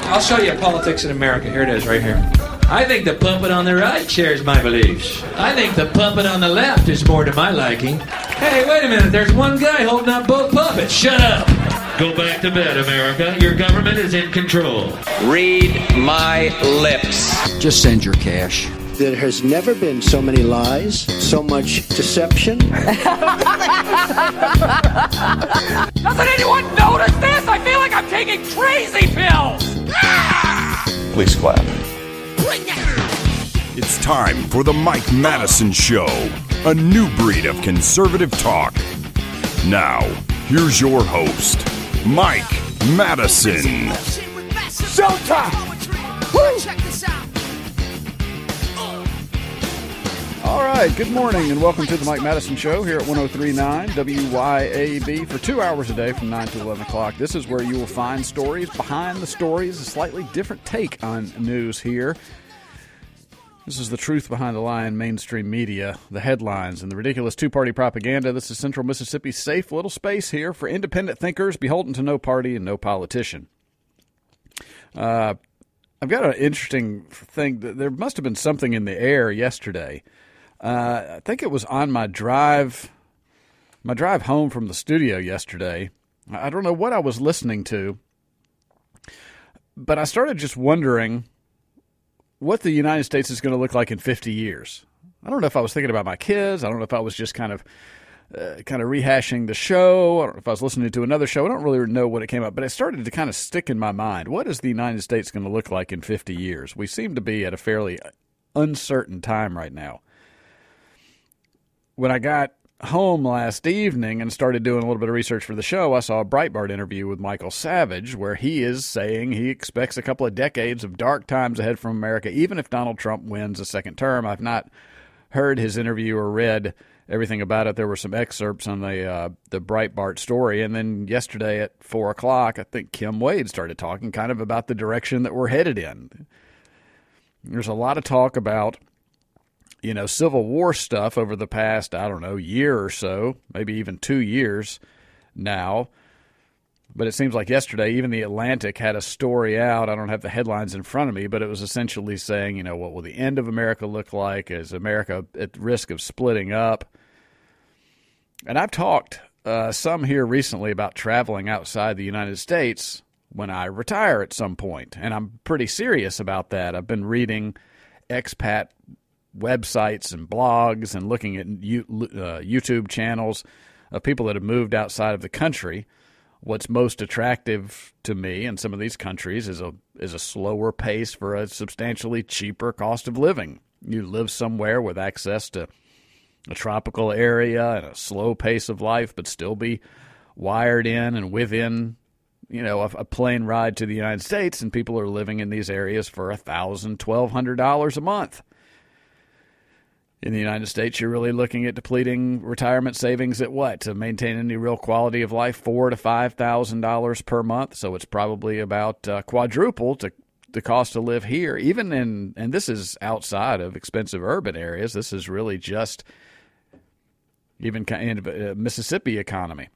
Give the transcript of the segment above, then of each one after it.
I'll show you politics in America. Here it is, right here. I think the puppet on the right shares my beliefs. I think the puppet on the left is more to my liking. Hey, wait a minute. There's one guy holding up both puppets. Shut up. Go back to bed, America. Your government is in control. Read my lips. Just send your cash. There has never been so many lies, so much deception. Doesn't anyone notice this? I feel like I'm taking crazy pills. Please clap. It's time for the Mike Madison Show, a new breed of conservative talk. Now, here's your host, Mike Madison. Showtime! Woo! All right, good morning and welcome to the Mike Madison Show here at 103.9 WYAB for 2 hours a day from 9 to 11 o'clock. This is where you will find stories behind the stories, a slightly different take on news here. This is the truth behind the lie in mainstream media, the headlines, and the ridiculous two-party propaganda. This is Central Mississippi's safe little space here for independent thinkers beholden to no party and no politician. I've got an interesting thing. There must have been something in the air yesterday. I think it was on my drive home from the studio yesterday. I don't know what I was listening to, but I started just wondering what the United States is going to look like in 50 years. I don't know if I was thinking about my kids. I don't know if I was just kind of rehashing the show. I don't know if I was listening to another show. I don't really know what it came up, but it started to kind of stick in my mind. What is the United States going to look like in 50 years? We seem to be at a fairly uncertain time right now. When I got home last evening and started doing a little bit of research for the show, I saw a Breitbart interview with Michael Savage where he is saying he expects a couple of decades of dark times ahead from America, even if Donald Trump wins a second term. I've not heard his interview or read everything about it. There were some excerpts on the Breitbart story. And then yesterday at 4 o'clock, I think Kim Wade started talking kind of about the direction that we're headed in. There's a lot of talk about Civil War stuff over the past, year or so, maybe even 2 years now. But it seems like yesterday, even The Atlantic had a story out. I don't have the headlines in front of me, but it was essentially saying, what will the end of America look like? Is America at risk of splitting up? And I've talked some here recently about traveling outside the United States when I retire at some point. And I'm pretty serious about that. I've been reading expat websites and blogs and looking at YouTube channels of people that have moved outside of the country. What's most attractive to me in some of these countries is a slower pace for a substantially cheaper cost of living. You live somewhere with access to a tropical area and a slow pace of life, but still be wired in and within a plane ride to the United States, and people are living in these areas for $1,000, $1,200 a month. In the United States, you're really looking at depleting retirement savings at what? To maintain any real quality of life, $4,000 to $5,000 per month. So it's probably about quadruple to the cost to live here. Even and this is outside of expensive urban areas. This is really just even kind of Mississippi economy.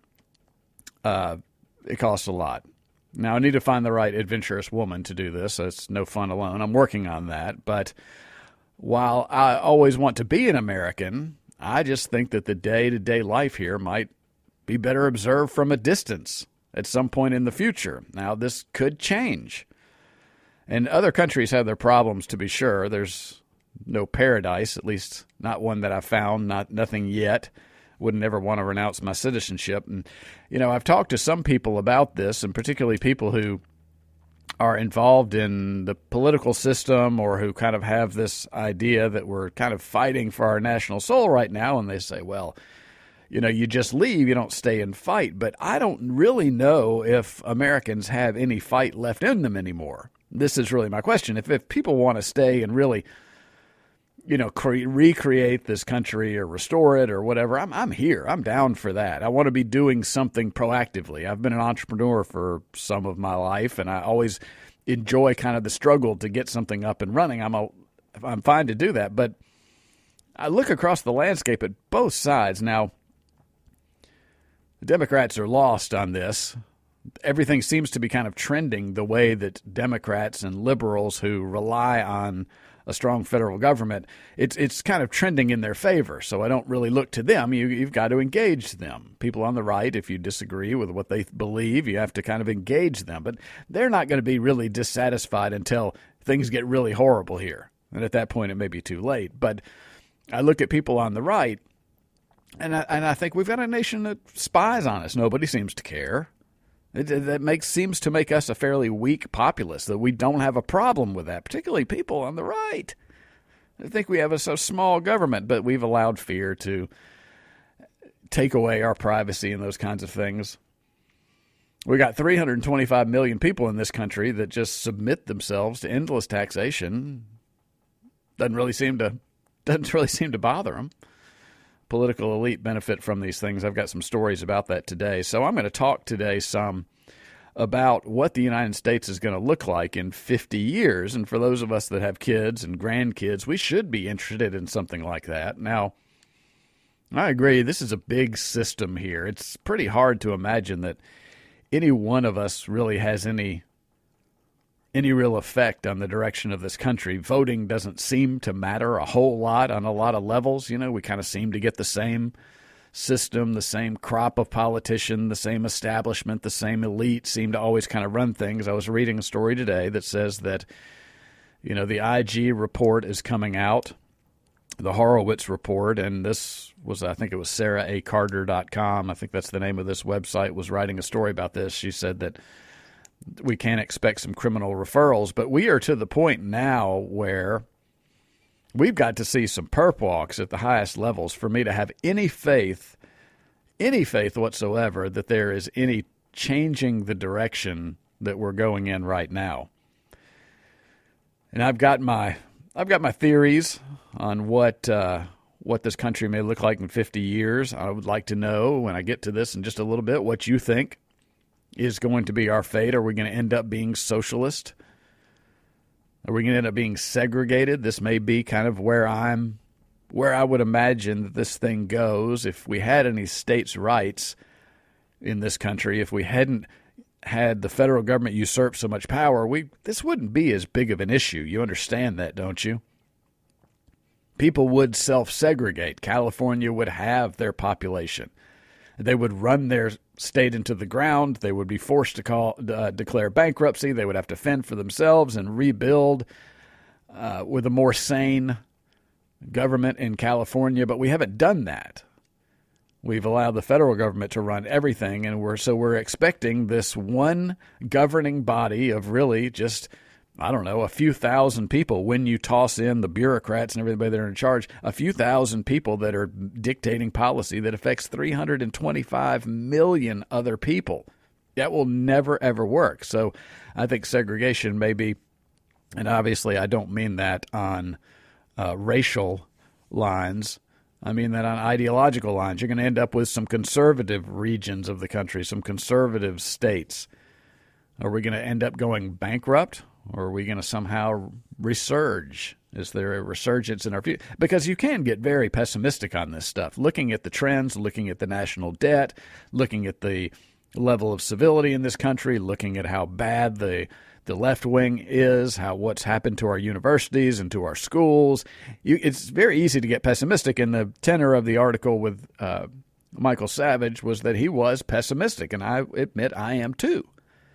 It costs a lot. Now, I need to find the right adventurous woman to do this. It's no fun alone. I'm working on that, but while I always want to be an American, I just think that the day-to-day life here might be better observed from a distance at some point in the future. Now, this could change. And other countries have their problems, to be sure. There's no paradise, at least not one that I've found, nothing yet. Wouldn't ever want to renounce my citizenship. And, I've talked to some people about this, and particularly people who are involved in the political system or who kind of have this idea that we're kind of fighting for our national soul right now. And they say, well, you just leave, you don't stay and fight. But I don't really know if Americans have any fight left in them anymore. This is really my question. If people want to stay and really, recreate this country or restore it or whatever, I'm here. I'm down for that. I want to be doing something proactively. I've been an entrepreneur for some of my life, and I always enjoy kind of the struggle to get something up and running. I'm fine to do that, but I look across the landscape at both sides. Now, the Democrats are lost on this. everything seems to be kind of trending the way that Democrats and liberals who rely on a strong federal government, it's kind of trending in their favor. So I don't really look to them. You've got to engage them. People on the right, if you disagree with what they believe, you have to kind of engage them. But they're not going to be really dissatisfied until things get really horrible here. And at that point, it may be too late. But I look at people on the right, and I think we've got a nation that spies on us. Nobody seems to care. That seems to make us a fairly weak populace, that we don't have a problem with that, particularly people on the right. I think we have a so small government, but we've allowed fear to take away our privacy and those kinds of things. We got 325 million people in this country that just submit themselves to endless taxation. Doesn't really seem to bother them. Political elite benefit from these things. I've got some stories about that today. So I'm going to talk today some about what the United States is going to look like in 50 years. And for those of us that have kids and grandkids, we should be interested in something like that. Now, I agree, this is a big system here. It's pretty hard to imagine that any one of us really has any real effect on the direction of this country. Voting doesn't seem to matter a whole lot on a lot of levels. You know, we kind of seem to get the same system, the same crop of politician, the same establishment, the same elite seem to always kind of run things. I was reading a story today that says that, you know, the IG report is coming out, the Horowitz report, and this was, I think it was SarahACarter.com. I think that's the name of this website, was writing a story about this. She said that we can't expect some criminal referrals, but we are to the point now where we've got to see some perp walks at the highest levels for me to have any faith whatsoever that there is any changing the direction that we're going in right now. And I've got my theories on what this country may look like in 50 years. I would like to know, when I get to this in just a little bit, what you think is going to be our fate. Are we going to end up being socialist? Are we going to end up being segregated? This may be kind of where I would imagine that this thing goes. If we had any states' rights in this country, if we hadn't had the federal government usurp so much power, this wouldn't be as big of an issue. You understand that, don't you? People would self-segregate. California would have their population. They would run their state into the ground. They would be forced to declare bankruptcy. They would have to fend for themselves and rebuild with a more sane government in California. But we haven't done that. We've allowed the federal government to run everything, and we're expecting this one governing body of really just, I don't know, a few thousand people. When you toss in the bureaucrats and everybody that are in charge, a few thousand people that are dictating policy that affects 325 million other people. That will never, ever work. So I think segregation may be, and obviously I don't mean that on racial lines. I mean that on ideological lines. You're going to end up with some conservative regions of the country, some conservative states. Are we going to end up going bankrupt? Or are we going to somehow resurge? Is there a resurgence in our future? Because you can get very pessimistic on this stuff. Looking at the trends, looking at the national debt, looking at the level of civility in this country, looking at how bad the left wing is, what's happened to our universities and to our schools. It's very easy to get pessimistic. And the tenor of the article with Michael Savage was that he was pessimistic. And I admit I am too.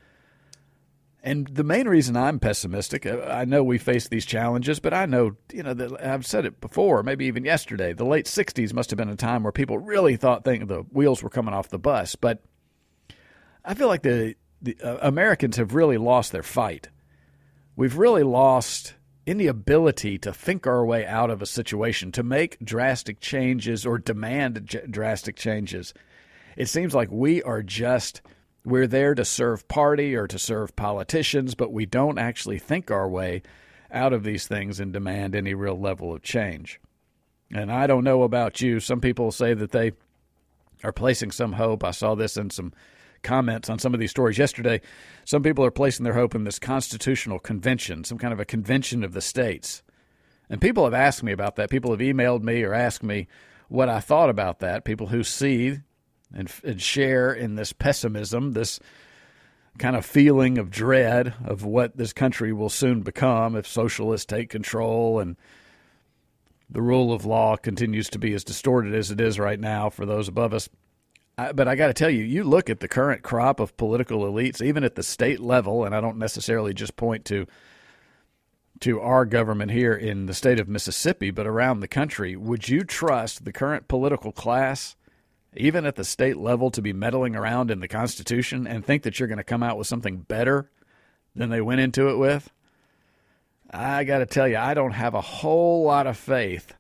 And the main reason I'm pessimistic, I know we face these challenges, but I know, that I've said it before, maybe even yesterday, the late 60s must have been a time where people really thought the wheels were coming off the bus. But I feel like the Americans have really lost their fight. We've really lost any ability to think our way out of a situation, to make drastic changes or demand drastic changes. It seems like we're there to serve party or to serve politicians, but we don't actually think our way out of these things and demand any real level of change. And I don't know about you. Some people say that they are placing some hope. I saw this in some comments on some of these stories yesterday. Some people are placing their hope in this constitutional convention, some kind of a convention of the states. And people have asked me about that. People have emailed me or asked me what I thought about that. People who see and share in this pessimism, this kind of feeling of dread of what this country will soon become if socialists take control and the rule of law continues to be as distorted as it is right now for those above us. But I got to tell you, you look at the current crop of political elites, even at the state level, and I don't necessarily just point to our government here in the state of Mississippi, but around the country, would you trust the current political class, even at the state level, to be meddling around in the Constitution and think that you're going to come out with something better than they went into it with? I got to tell you, I don't have a whole lot of faith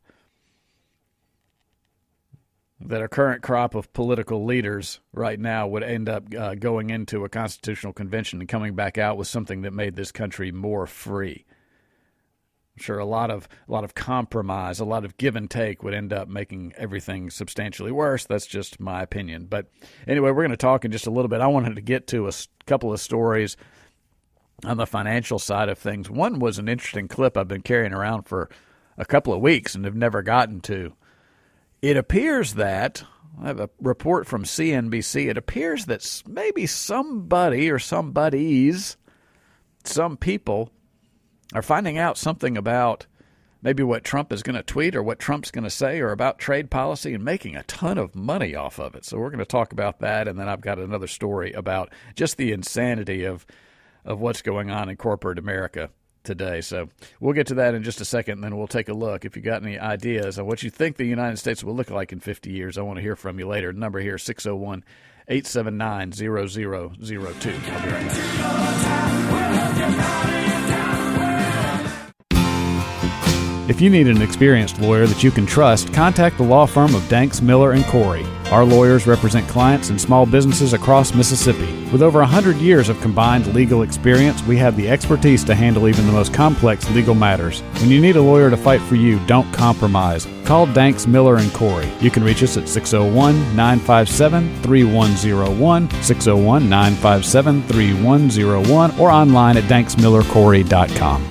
that a current crop of political leaders right now would end up going into a constitutional convention and coming back out with something that made this country more free. I'm sure a lot of compromise, a lot of give and take would end up making everything substantially worse. That's just my opinion. But anyway, we're going to talk in just a little bit. I wanted to get to a couple of stories on the financial side of things. One was an interesting clip I've been carrying around for a couple of weeks and have never gotten to. It appears that, I have a report from CNBC, it appears that maybe somebody or some people are finding out something about maybe what Trump is going to tweet or what Trump's going to say or about trade policy and making a ton of money off of it. So we're going to talk about that, and then I've got another story about just the insanity of what's going on in corporate America today. So we'll get to that in just a second, and then we'll take a look. If you got any ideas on what you think the United States will look like in 50 years, I want to hear from you later. The number here is 601-879-0002. I'll be right back. If you need an experienced lawyer that you can trust, contact the law firm of Danks, Miller & Corey. Our lawyers represent clients and small businesses across Mississippi. With over 100 years of combined legal experience, we have the expertise to handle even the most complex legal matters. When you need a lawyer to fight for you, don't compromise. Call Danks, Miller & Corey. You can reach us at 601-957-3101, 601-957-3101, or online at danksmillercorey.com.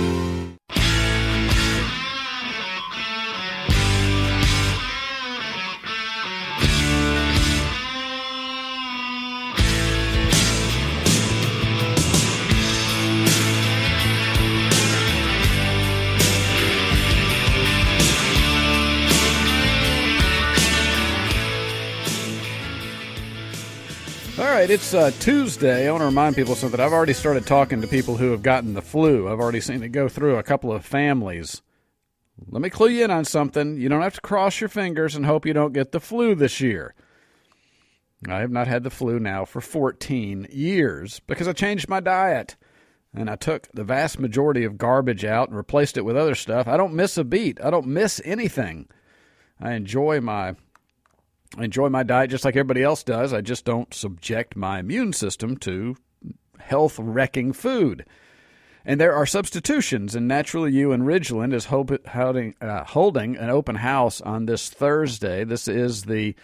It's Tuesday. I want to remind people of something. I've already started talking to people who have gotten the flu. I've already seen it go through a couple of families. Let me clue you in on something. You don't have to cross your fingers and hope you don't get the flu this year. I have not had the flu now for 14 years because I changed my diet. And I took the vast majority of garbage out and replaced it with other stuff. I don't miss a beat. I don't miss anything. I enjoy my diet just like everybody else does. I just don't subject my immune system to health-wrecking food. And there are substitutions, and Natural You in Ridgeland is holding an open house on this Thursday. This is the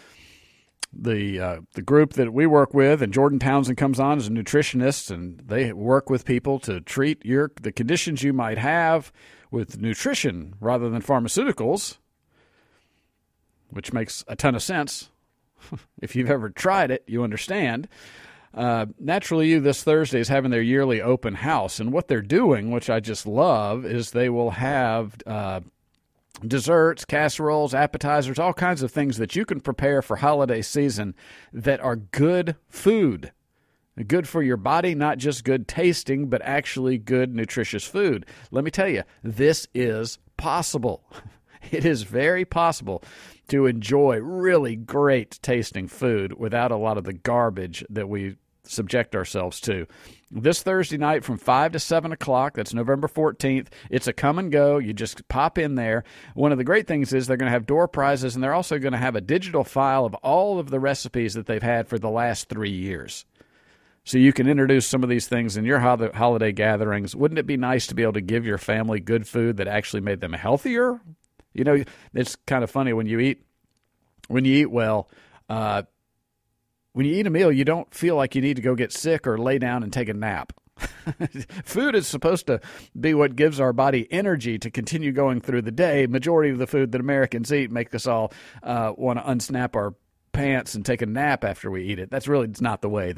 group that we work with, and Jordan Townsend comes on as a nutritionist, and they work with people to treat the conditions you might have with nutrition rather than pharmaceuticals, which makes a ton of sense. If you've ever tried it, you understand. Natural You this Thursday is having their yearly open house, and what they're doing, which I just love, is they will have desserts, casseroles, appetizers, all kinds of things that you can prepare for holiday season that are good food. Good for your body, not just good tasting, but actually good, nutritious food. Let me tell you, this is possible. It is very possible to enjoy really great tasting food without a lot of the garbage that we subject ourselves to. This Thursday night from 5 to 7 o'clock, that's November 14th, it's a come and go. You just pop in there. One of the great things is they're going to have door prizes, and they're also going to have a digital file of all of the recipes that they've had for the last 3 years. So you can introduce some of these things in your holiday gatherings. Wouldn't it be nice to be able to give your family good food that actually made them healthier? You know, it's kind of funny when you eat well, when you eat a meal, you don't feel like you need to go get sick or lay down and take a nap. Food is supposed to be what gives our body energy to continue going through the day. Majority of the food that Americans eat make us all want to unsnap our pants and take a nap after we eat it. That's really not the way that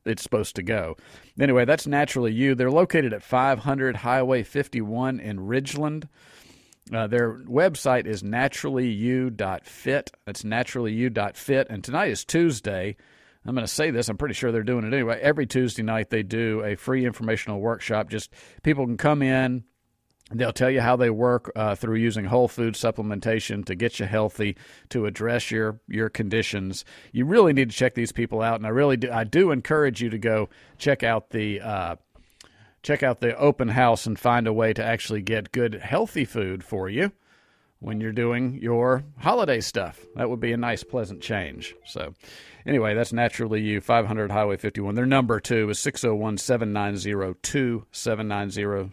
it's supposed to go. Anyway, that's Naturally You. They're located at 500 Highway 51 in Ridgeland. Their website is naturallyu.fit. That's naturallyu.fit. And tonight is Tuesday. I'm going to say this. I'm pretty sure they're doing it anyway. Every Tuesday night they do a free informational workshop. Just people can come in. They'll tell you how they work through using whole food supplementation to get you healthy, to address your conditions. You really need to check these people out, and I do encourage you to go check out the open house and find a way to actually get good, healthy food for you when you're doing your holiday stuff. That would be a nice, pleasant change. So anyway, that's Naturally You, 500 Highway 51. Their number, too, is 601-790-2790,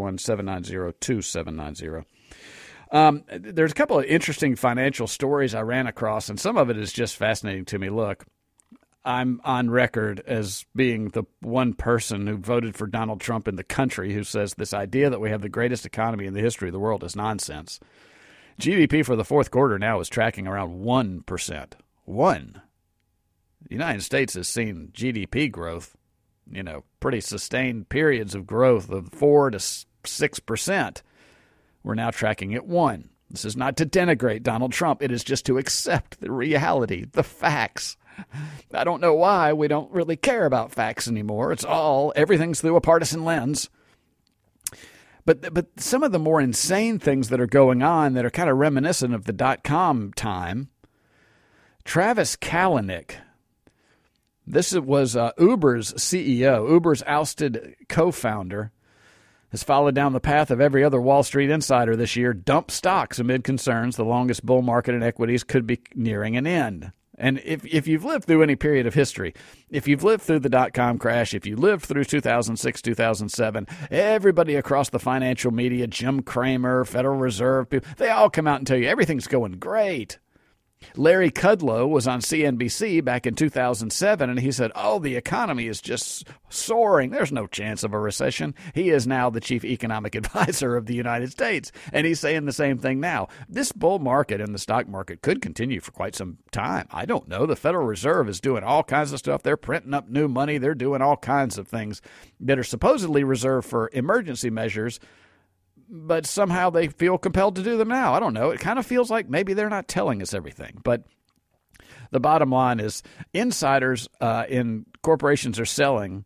601-790-2790. There's a couple of interesting financial stories I ran across, and some of it is just fascinating to me. Look, I'm on record as being the one person who voted for Donald Trump in the country who says this idea that we have the greatest economy in the history of the world is nonsense. GDP for the fourth quarter now is tracking around 1%. The United States has seen GDP growth, pretty sustained periods of growth of 4 to 6%. We're now tracking at 1%. This is not to denigrate Donald Trump. It is just to accept the reality, the facts. I don't know why we don't really care about facts anymore. Everything's through a partisan lens. But some of the more insane things that are going on that are kind of reminiscent of the .com time, Travis Kalanick, this was Uber's CEO, Uber's ousted co-founder, has followed down the path of every other Wall Street insider this year, dumped stocks amid concerns the longest bull market in equities could be nearing an end. And if you've lived through any period of history, if you've lived through the dot-com crash, if you lived through 2006, 2007, everybody across the financial media, Jim Cramer, Federal Reserve, people, they all come out and tell you everything's going great. Larry Kudlow was on CNBC back in 2007, and he said, the economy is just soaring. There's no chance of a recession. He is now the chief economic advisor of the United States, and he's saying the same thing now. This bull market in the stock market could continue for quite some time. I don't know. The Federal Reserve is doing all kinds of stuff. They're printing up new money. They're doing all kinds of things that are supposedly reserved for emergency measures, but somehow they feel compelled to do them now. I don't know. It kind of feels like maybe they're not telling us everything. But the bottom line is insiders in corporations are selling.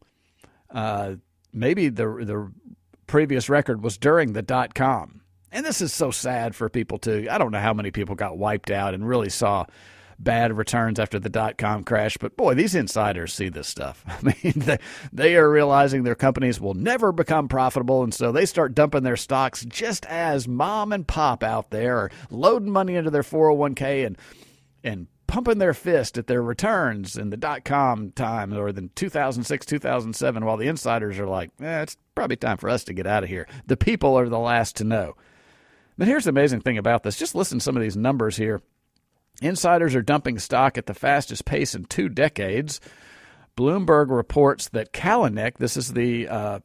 Maybe the previous record was during the .com. And this is so sad for people too. I don't know how many people got wiped out and really saw bad returns after the .com crash, but boy, these insiders see this stuff. I mean, they are realizing their companies will never become profitable, and so they start dumping their stocks just as mom and pop out there are loading money into their 401k and pumping their fist at their returns in the .com time or the 2006, 2007, while the insiders are like, it's probably time for us to get out of here. The people are the last to know. But here's the amazing thing about this. Just listen to some of these numbers here. Insiders are dumping stock at the fastest pace in 2 decades. Bloomberg reports that Kalanick, this is the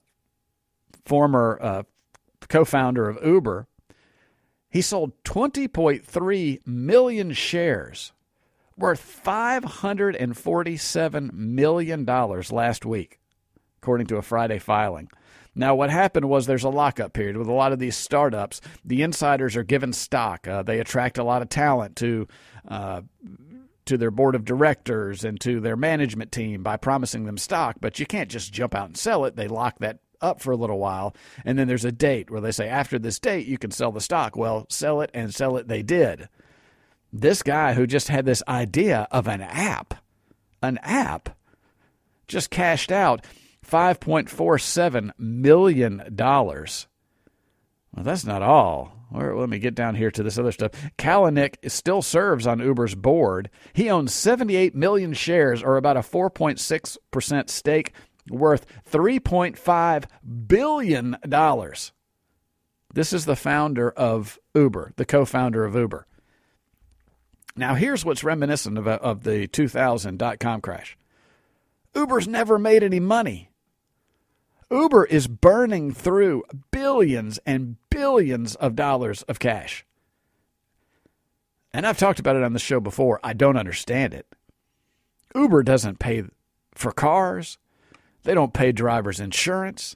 former co-founder of Uber, he sold 20.3 million shares worth $547 million last week, according to a Friday filing. Now, what happened was there's a lockup period with a lot of these startups. The insiders are given stock. They attract a lot of talent to their board of directors and to their management team by promising them stock. But you can't just jump out and sell it. They lock that up for a little while. And then there's a date where they say, after this date, you can sell the stock. Well, sell it and sell it they did. This guy who just had this idea of an app, just cashed out $5.47 million. Well, that's not all. Let me get down here to this other stuff. Kalanick still serves on Uber's board. He owns 78 million shares, or about a 4.6% stake, worth $3.5 billion. This is the founder of Uber, the co-founder of Uber. Now, here's what's reminiscent of the 2000 .com crash. Uber's never made any money. Uber is burning through billions and billions of dollars of cash. And I've talked about it on the show before. I don't understand it. Uber doesn't pay for cars. They don't pay drivers insurance.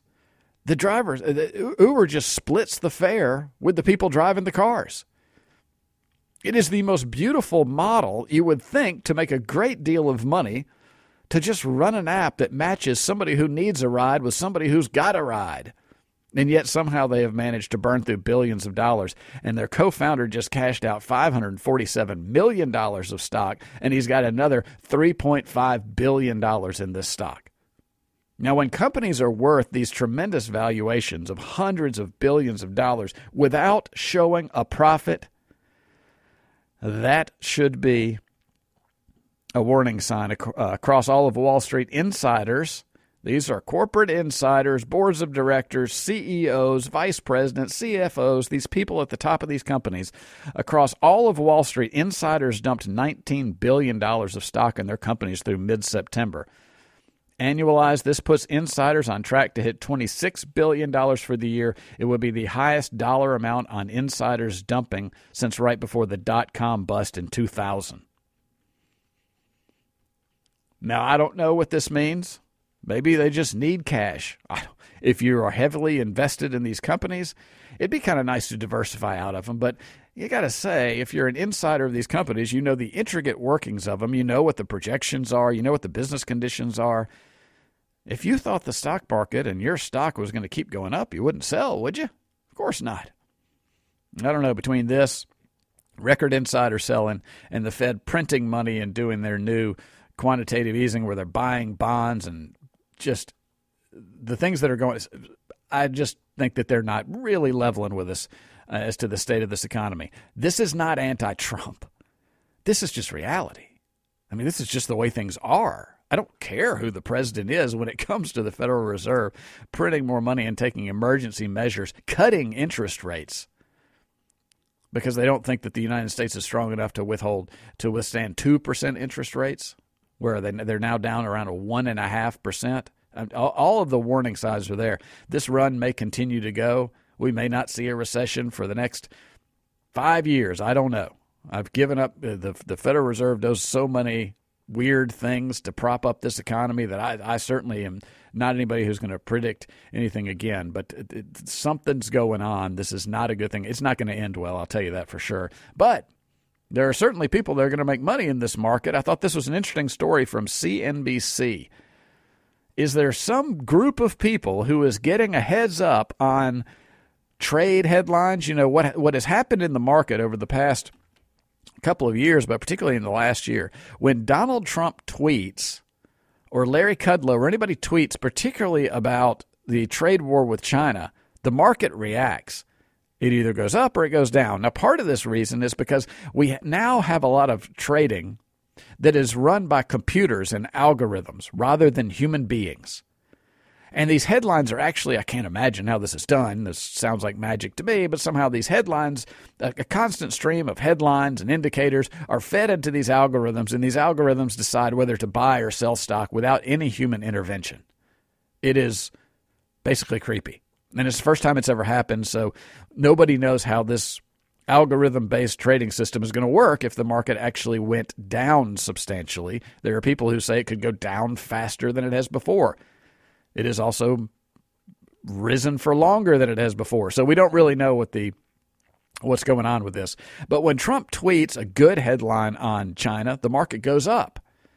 Uber just splits the fare with the people driving the cars. It is the most beautiful model, you would think, to make a great deal of money, to just run an app that matches somebody who needs a ride with somebody who's got a ride. And yet somehow they have managed to burn through billions of dollars. And their co-founder just cashed out $547 million of stock, and he's got another $3.5 billion in this stock. Now, when companies are worth these tremendous valuations of hundreds of billions of dollars without showing a profit, that should be a warning sign across all of Wall Street. Insiders, these are corporate insiders, boards of directors, CEOs, vice presidents, CFOs, these people at the top of these companies. Across all of Wall Street, insiders dumped $19 billion of stock in their companies through mid-September. Annualized, this puts insiders on track to hit $26 billion for the year. It would be the highest dollar amount on insiders dumping since right before the dot-com bust in 2000. Now, I don't know what this means. Maybe they just need cash. If you are heavily invested in these companies, it'd be kind of nice to diversify out of them. But you got to say, if you're an insider of these companies, you know the intricate workings of them. You know what the projections are. You know what the business conditions are. If you thought the stock market and your stock was going to keep going up, you wouldn't sell, would you? Of course not. I don't know, between this, record insider selling, and the Fed printing money and doing their new quantitative easing where they're buying bonds and just the things that are going, I just think that they're not really leveling with us as to the state of this economy. This is not anti-Trump. This is just reality. I mean, this is just the way things are. I don't care who the president is when it comes to the Federal Reserve printing more money and taking emergency measures, cutting interest rates because they don't think that the United States is strong enough to withstand 2% interest rates, where they're now down around a 1.5%. All of the warning signs are there. This run may continue to go. We may not see a recession for the next 5 years. I don't know. I've given up. The Federal Reserve does so many weird things to prop up this economy that I certainly am not anybody who's going to predict anything again. But something's going on. This is not a good thing. It's not going to end well, I'll tell you that for sure. But there are certainly people that are going to make money in this market. I thought this was an interesting story from CNBC. Is there some group of people who is getting a heads up on trade headlines? You know, what has happened in the market over the past couple of years, but particularly in the last year, when Donald Trump tweets or Larry Kudlow or anybody tweets particularly about the trade war with China, the market reacts. It either goes up or it goes down. Now, part of this reason is because we now have a lot of trading that is run by computers and algorithms rather than human beings. And these headlines are actually, I can't imagine how this is done. This sounds like magic to me, but somehow these headlines, a constant stream of headlines and indicators are fed into these algorithms, and these algorithms decide whether to buy or sell stock without any human intervention. It is basically creepy. And it's the first time it's ever happened, so nobody knows how this algorithm-based trading system is going to work if the market actually went down substantially. There are people who say it could go down faster than it has before. It has also risen for longer than it has before. So we don't really know what's going on with this. But when Trump tweets a good headline on China, the market goes up.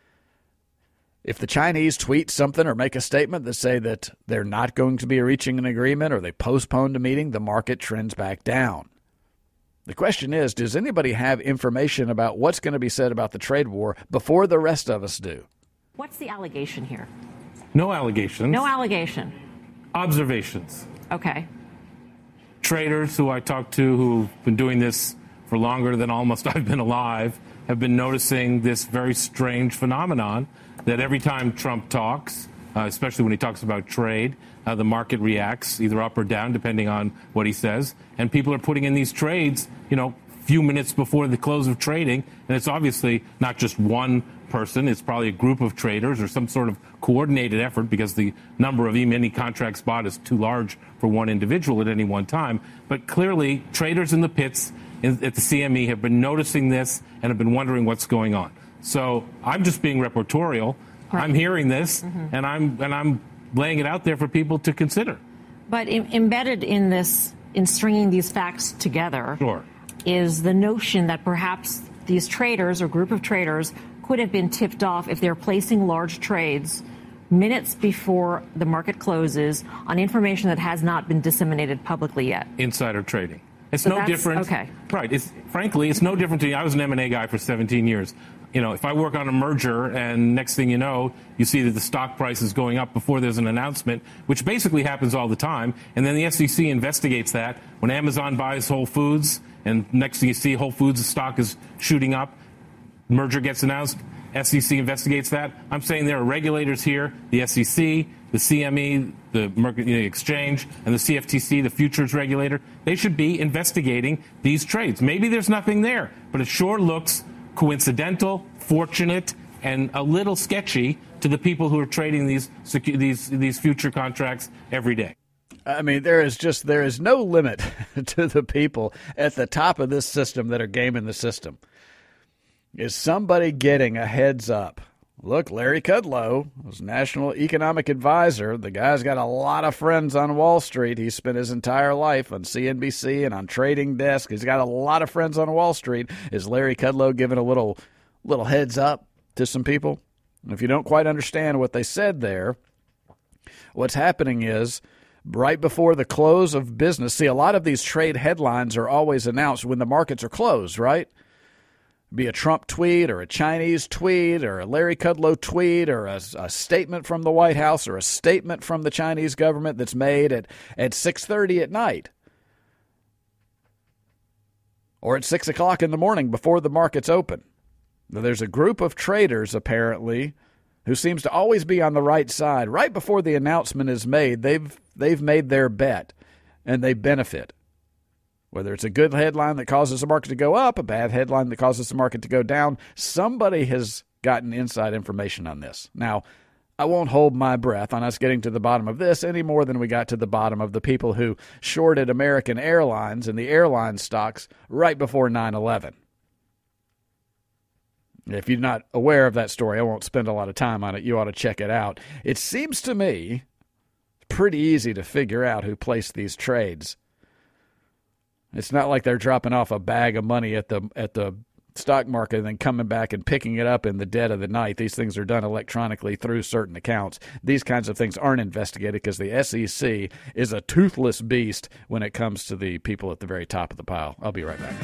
If the Chinese tweet something or make a statement that say that they're not going to be reaching an agreement or they postponed a meeting, the market trends back down. The question is, does anybody have information about what's going to be said about the trade war before the rest of us do? What's the allegation here? No allegations. No allegation. Observations. Okay. Traders who I talked to who've been doing this for longer than almost I've been alive have been noticing this very strange phenomenon that every time Trump talks, especially when he talks about trade, the market reacts either up or down depending on what he says. And people are putting in these trades, few minutes before the close of trading. And it's obviously not just one person. It's probably a group of traders or some sort of coordinated effort because the number of E-mini contracts bought is too large for one individual at any one time. But clearly, traders in the pits at the CME have been noticing this and have been wondering what's going on. So I'm just being reportorial. Right. I'm hearing this, and I'm laying it out there for people to consider. But embedded in this, in stringing these facts together, Sure. is the notion that perhaps these traders or group of traders could have been tipped off if they're placing large trades minutes before the market closes on information that has not been disseminated publicly yet. Insider trading. It's So no that's- different. okay. Right. Frankly, it's no different to I was an M&A guy for 17 years. You know, if I work on a merger and next thing you know, you see that the stock price is going up before there's an announcement, which basically happens all the time, and then the SEC investigates that when Amazon buys Whole Foods, and next thing you see, Whole Foods' stock is shooting up, merger gets announced, SEC investigates that. I'm saying there are regulators here, the SEC, the CME, the exchange, and the CFTC, the futures regulator. They should be investigating these trades. Maybe there's nothing there, but it sure looks coincidental, fortunate, and a little sketchy to the people who are trading these future contracts every day. I mean, there is no limit to the people at the top of this system that are gaming the system. Is somebody getting a heads up? Look, Larry Kudlow was National Economic Advisor. The guy's got a lot of friends on Wall Street. He spent his entire life on CNBC and on Trading Desk. He's got a lot of friends on Wall Street. Is Larry Kudlow giving a little heads up to some people? If you don't quite understand what they said there, what's happening is right before the close of business, see, a lot of these trade headlines are always announced when the markets are closed, right? Be a Trump tweet or a Chinese tweet or a Larry Kudlow tweet or a statement from the White House or a statement from the Chinese government that's made at 6:30 at night or at 6 o'clock in the morning before the markets open. Now, there's a group of traders, apparently, who seems to always be on the right side. Right before the announcement is made, they've made their bet, and they benefit. Whether it's a good headline that causes the market to go up, a bad headline that causes the market to go down, somebody has gotten inside information on this. Now, I won't hold my breath on us getting to the bottom of this any more than we got to the bottom of the people who shorted American Airlines and the airline stocks right before 9/11. If you're not aware of that story, I won't spend a lot of time on it. You ought to check it out. It seems to me pretty easy to figure out who placed these trades. It's not like they're dropping off a bag of money at the stock market and then coming back and picking it up in the dead of the night. These things are done electronically through certain accounts. These kinds of things aren't investigated because the SEC is a toothless beast when it comes to the people at the very top of the pile. I'll be right back.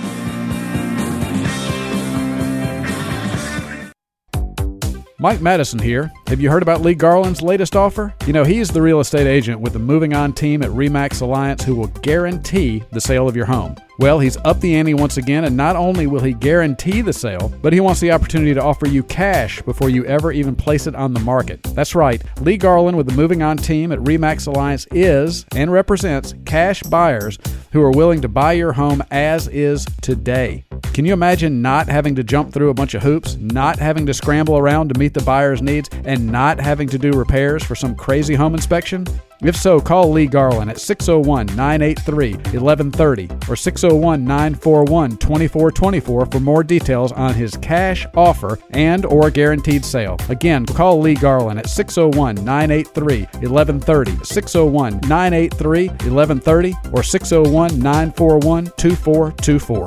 Mike Madison here. Have you heard about Lee Garland's latest offer? You know, he's the real estate agent with the Moving On team at RE/MAX Alliance who will guarantee the sale of your home. Well, he's upped the ante once again, and not only will he guarantee the sale, but he wants the opportunity to offer you cash before you ever even place it on the market. That's right. Lee Garland with the Moving On team at RE/MAX Alliance is and represents cash buyers who are willing to buy your home as is today. Can you imagine not having to jump through a bunch of hoops, not having to scramble around to meet the buyer's needs, and not having to do repairs for some crazy home inspection? If so, call Lee Garland at 601-983-1130 or 601-941-2424 for more details on his cash offer and or guaranteed sale. Again, call Lee Garland at 601-983-1130, 601-983-1130 or 601-941-2424.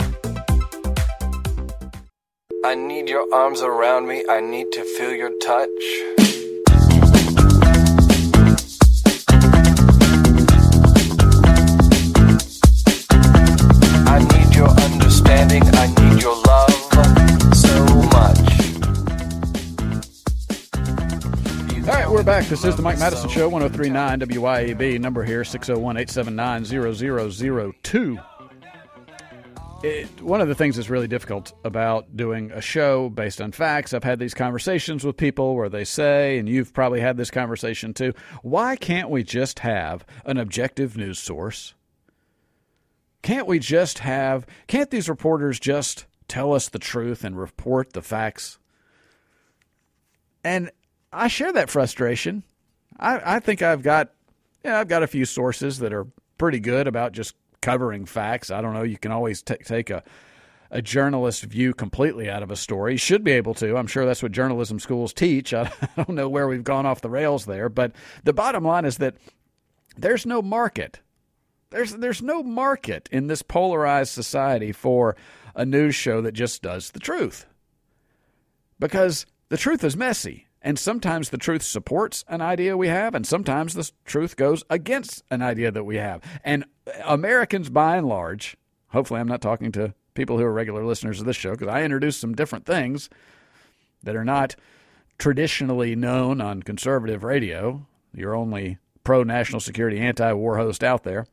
I need your arms around me. I need to feel your touch. I need your understanding. I need your love so much. All right, we're back. This is the Mike Madison Show, 103.9 WYAB. Number here, 601-879-0002. One of the things that's really difficult about doing a show based on facts, I've had these conversations with people where they say, and you've probably had this conversation too, why can't we just have an objective news source? Can't these reporters just tell us the truth and report the facts? And I share that frustration. I think I've got a few sources that are pretty good about just covering facts. I don't know. You can always take a a journalist's view completely out of a story. He should be able to. I'm sure that's what journalism schools teach. I don't know where we've gone off the rails there, but the bottom line is that there's no market. There's no market in this polarized society for a news show that just does the truth. Because the truth is messy, and sometimes the truth supports an idea we have, and sometimes the truth goes against an idea that we have. And Americans, by and large, hopefully I'm not talking to people who are regular listeners of this show, because I introduce some different things that are not traditionally known on conservative radio. You're only pro-national security, anti-war host out there.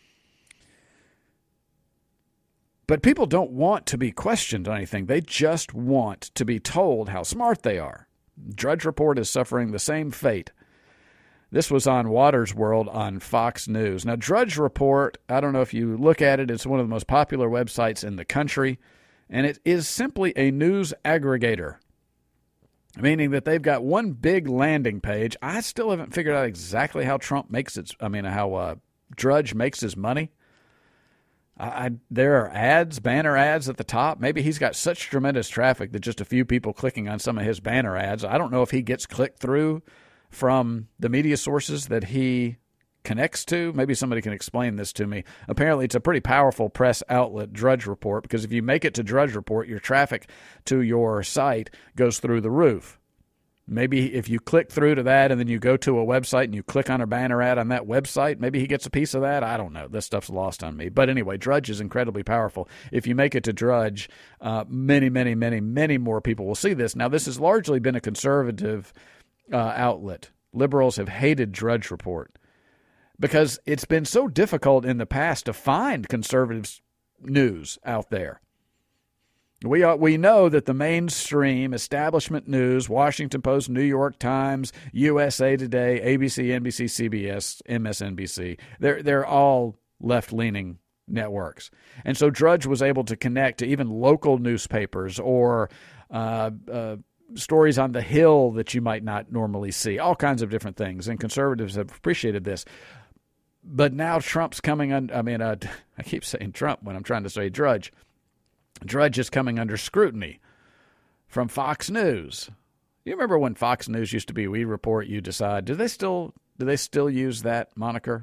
But people don't want to be questioned on anything. They just want to be told how smart they are. Drudge Report is suffering the same fate. This was on Watters World on Fox News. Now, Drudge Report, I don't know if you look at it, it's one of the most popular websites in the country, and it is simply a news aggregator, meaning that they've got one big landing page. I still haven't figured out exactly how how Drudge makes his money. There are ads, banner ads at the top. Maybe he's got such tremendous traffic that just a few people clicking on some of his banner ads. I don't know if he gets clicked through from the media sources that he connects to. Maybe somebody can explain this to me. Apparently, it's a pretty powerful press outlet, Drudge Report, because if you make it to Drudge Report, your traffic to your site goes through the roof. Maybe if you click through to that and then you go to a website and you click on a banner ad on that website, maybe he gets a piece of that. I don't know. This stuff's lost on me. But anyway, Drudge is incredibly powerful. If you make it to Drudge, many more people will see this. Now, this has largely been a conservative outlet. Liberals have hated Drudge Report because it's been so difficult in the past to find conservative news out there. We know that the mainstream establishment news, Washington Post, New York Times, USA Today, ABC, NBC, CBS, MSNBC, they're all left-leaning networks. And so Drudge was able to connect to even local newspapers or stories on the Hill that you might not normally see, all kinds of different things. And conservatives have appreciated this. But now Trump's coming on. I keep saying Trump when I'm trying to say Drudge. Drudge is coming under scrutiny from Fox News. You remember when Fox News used to be "We Report, You Decide"? Do they still use that moniker?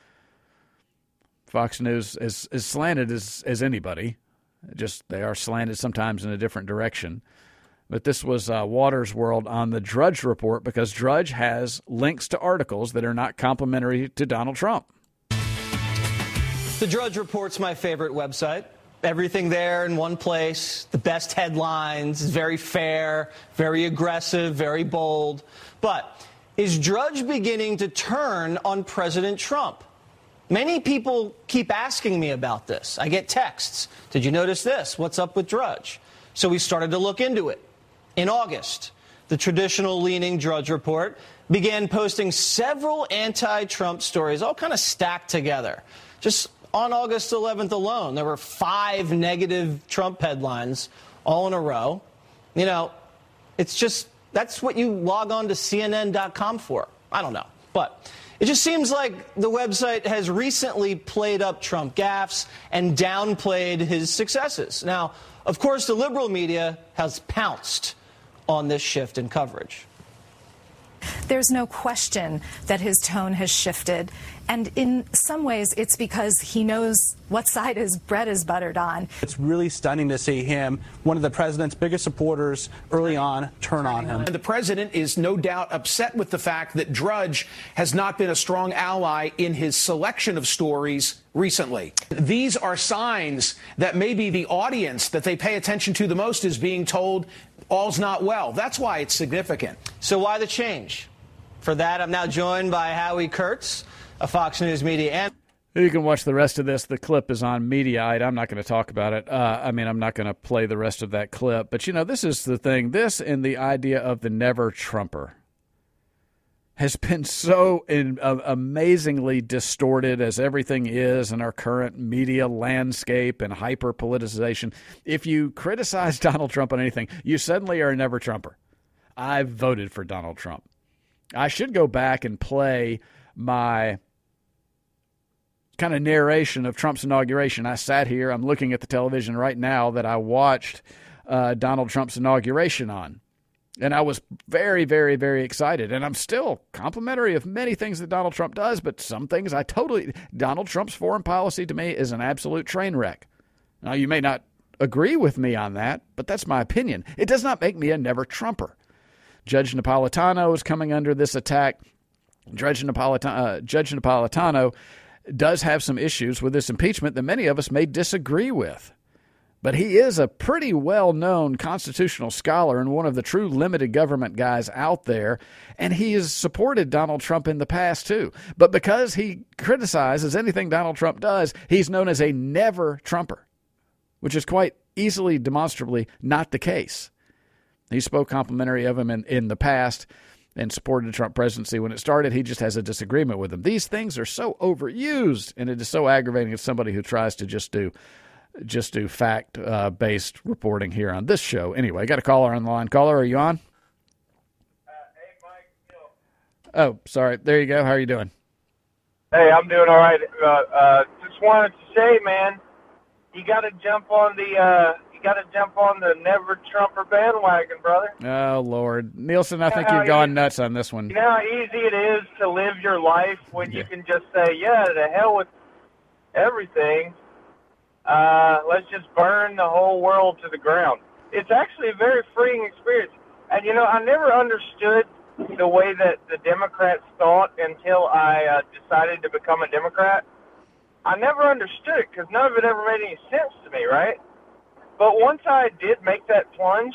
Fox News is as slanted as anybody. Just they are slanted sometimes in a different direction. But this was Watters World on the Drudge Report because Drudge has links to articles that are not complimentary to Donald Trump. The Drudge Report's my favorite website. Everything there in one place, the best headlines, very fair, very aggressive, very bold. But is Drudge beginning to turn on President Trump? Many people keep asking me about this. I get texts. Did you notice this? What's up with Drudge? So we started to look into it. In August, the traditional-leaning Drudge Report began posting several anti-Trump stories, all kind of stacked together. Just on August 11th alone, there were 5 negative Trump headlines all in a row. You know, it's just, that's what you log on to CNN.com for. I don't know. But it just seems like the website has recently played up Trump gaffes and downplayed his successes. Now, of course, the liberal media has pounced on this shift in coverage. There's no question that his tone has shifted. And in some ways, it's because he knows what side his bread is buttered on. It's really stunning to see him, one of the president's biggest supporters early on, turn on him. And the president is no doubt upset with the fact that Drudge has not been a strong ally in his selection of stories recently. These are signs that maybe the audience that they pay attention to the most is being told all's not well. That's why it's significant. So why the change? For that, I'm now joined by Howie Kurtz, a Fox News media analyst. You can watch the rest of this. The clip is on Mediaite. I'm not going to talk about it. I'm not going to play the rest of that clip. But, this is the thing. This and the idea of the never Trumper has been so amazingly distorted as everything is in our current media landscape and hyper-politicization. If you criticize Donald Trump on anything, you suddenly are a never Trumper. I voted for Donald Trump. I should go back and play my kind of narration of Trump's inauguration. I sat here, I'm looking at the television right now that I watched Donald Trump's inauguration on. And I was very, very, very excited. And I'm still complimentary of many things that Donald Trump does, but some things Donald Trump's foreign policy to me is an absolute train wreck. Now, you may not agree with me on that, but that's my opinion. It does not make me a never-Trumper. Judge Napolitano is coming under this attack. Judge Napolitano does have some issues with this impeachment that many of us may disagree with. But he is a pretty well-known constitutional scholar and one of the true limited government guys out there, and he has supported Donald Trump in the past, too. But because he criticizes anything Donald Trump does, he's known as a never-Trumper, which is quite easily, demonstrably not the case. He spoke complimentary of him in the past and supported the Trump presidency when it started. He just has a disagreement with him. These things are so overused, and it is so aggravating as somebody who tries to just do fact-based reporting here on this show. Anyway, got a caller on the line. Caller, are you on? Hey, Mike. Oh, sorry. There you go. How are you doing? Hey, I'm doing all right. Just wanted to say, man, you got to jump on the never Trumper bandwagon, brother. Oh, Lord. Nielsen, I think you've gone nuts on this one. You know how easy it is to live your life when you can just say, yeah, to hell with everything. Let's just burn the whole world to the ground. It's actually a very freeing experience. And, you know, I never understood the way that the Democrats thought until I decided to become a Democrat. I never understood it because none of it ever made any sense to me, right? But once I did make that plunge,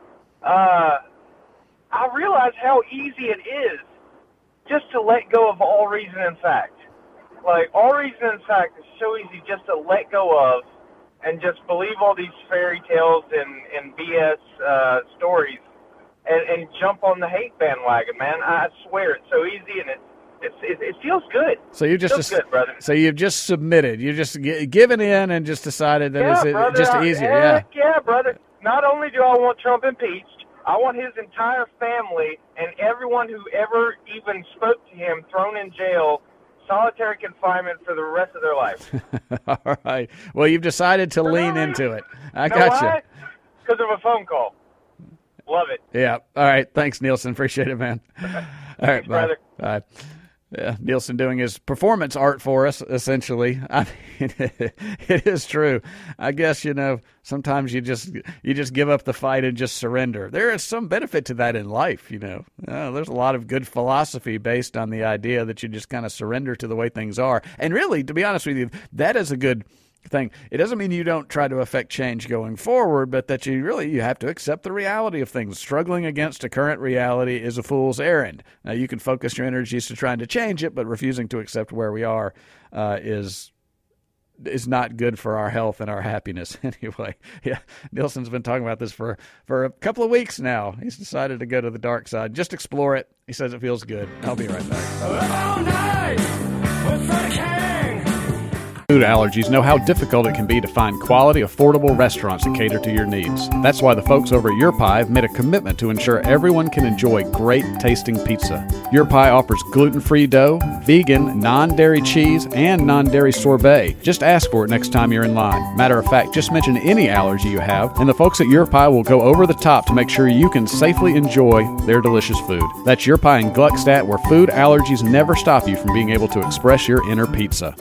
I realized how easy it is just to let go of all reason and fact. Like, all reason and fact is so easy just to let go of and just believe all these fairy tales and BS stories and jump on the hate bandwagon, man. I swear, it's so easy and it feels good. So you just good, brother. So you've just submitted. You've just given in and just decided that it's just easier. Yeah, brother. Not only do I want Trump impeached, I want his entire family and everyone who ever even spoke to him thrown in jail, solitary confinement for the rest of their life. All right. Well, you've decided to lean into it. I got you. Because of a phone call. Love it. Yeah. All right. Thanks, Nielsen. Appreciate it, man. All right, brother. Bye. Yeah, Nielsen doing his performance art for us, essentially. I mean, it is true. I guess, you know, sometimes you just give up the fight and just surrender. There is some benefit to that in life, you know. There's a lot of good philosophy based on the idea that you just kind of surrender to the way things are. And really, to be honest with you, that is a good thing. It doesn't mean you don't try to affect change going forward, but that you have to accept the reality of things. Struggling against a current reality is a fool's errand. Now, you can focus your energies to trying to change it, but refusing to accept where we are is not good for our health and our happiness. Anyway, yeah, Nielsen's been talking about this for a couple of weeks now. He's decided to go to the dark side. Just explore it. He says it feels good. I'll be right back. All night with the king. Food allergies know how difficult it can be to find quality, affordable restaurants that cater to your needs. That's why the folks over at Your Pie have made a commitment to ensure everyone can enjoy great tasting pizza. Your Pie offers gluten-free dough, vegan, non-dairy cheese, and non-dairy sorbet. Just ask for it next time you're in line. Matter of fact, just mention any allergy you have, and the folks at Your Pie will go over the top to make sure you can safely enjoy their delicious food. That's Your Pie in Gluckstadt, where food allergies never stop you from being able to express your inner pizza.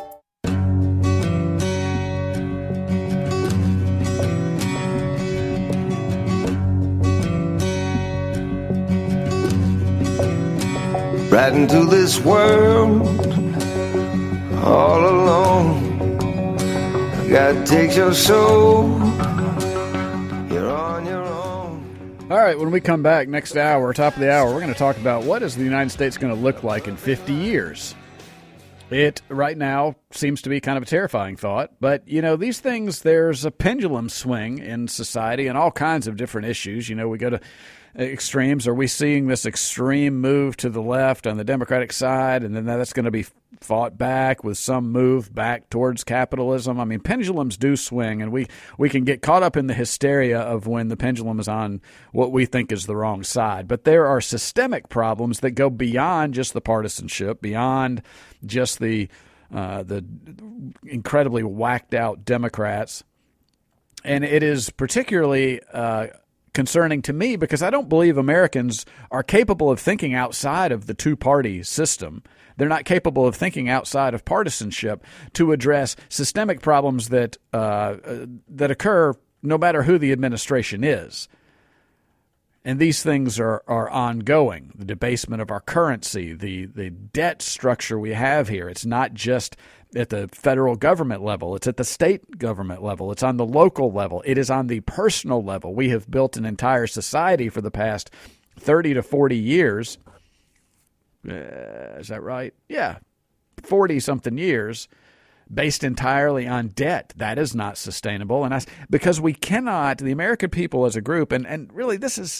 Right into this world, all alone. God takes your soul. You're on your own. All right, when we come back next hour, top of the hour, we're going to talk about what is the United States going to look like in 50 years. It, right now, seems to be kind of a terrifying thought. But, you know, these things, there's a pendulum swing in society and all kinds of different issues. You know, we go to extremes. Are we seeing this extreme move to the left on the Democratic side, and then that's going to be fought back with some move back towards capitalism? I mean, pendulums do swing, and we can get caught up in the hysteria of when the pendulum is on what we think is the wrong side. But there are systemic problems that go beyond just the partisanship, beyond just the the incredibly whacked out Democrats. And it is particularly concerning to me because I don't believe Americans are capable of thinking outside of the two-party system. They're not capable of thinking outside of partisanship to address systemic problems that occur no matter who the administration is. And these things are ongoing. The debasement of our currency, the debt structure we have here. It's not just at the federal government level. It's at the state government level. It's on the local level. It is on the personal level. We have built an entire society for the past 30 to 40 years. Is that right? Yeah, 40-something years based entirely on debt. That is not sustainable. And because we cannot, the American people as a group, and really this is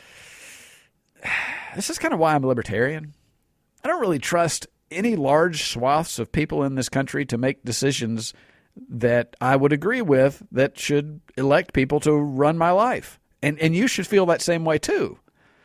kind of why I'm a libertarian. I don't really trust any large swaths of people in this country to make decisions that I would agree with that should elect people to run my life. And you should feel that same way too.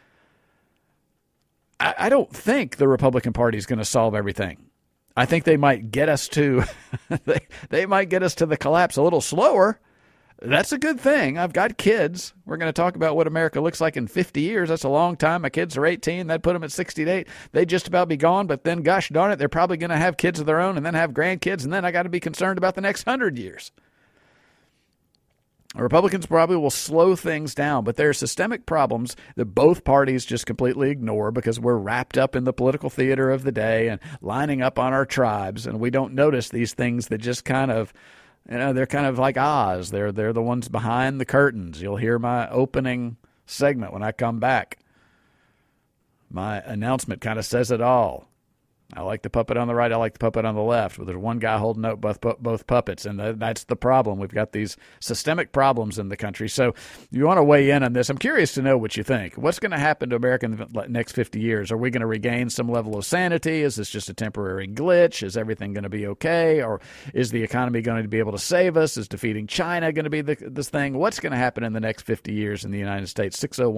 I don't think the Republican Party is going to solve everything. I think they might get us to they might get us to the collapse a little slower. That's a good thing. I've got kids. We're going to talk about what America looks like in 50 years. That's a long time. My kids are 18. That'd put them at 68. They'd just about be gone. But then, gosh darn it, they're probably going to have kids of their own and then have grandkids. And then I got to be concerned about the next 100 years. Republicans probably will slow things down, but there are systemic problems that both parties just completely ignore because we're wrapped up in the political theater of the day and lining up on our tribes, and we don't notice these things that just kind of, they're kind of like Oz. They're the ones behind the curtains. You'll hear my opening segment when I come back. My announcement kind of says it all. I like the puppet on the right. I like the puppet on the left. Well, there's one guy holding up both puppets, and that's the problem. We've got these systemic problems in the country. So you want to weigh in on this. I'm curious to know what you think. What's going to happen to America in the next 50 years? Are we going to regain some level of sanity? Is this just a temporary glitch? Is everything going to be okay? Or is the economy going to be able to save us? Is defeating China going to be this thing? What's going to happen in the next 50 years in the United States?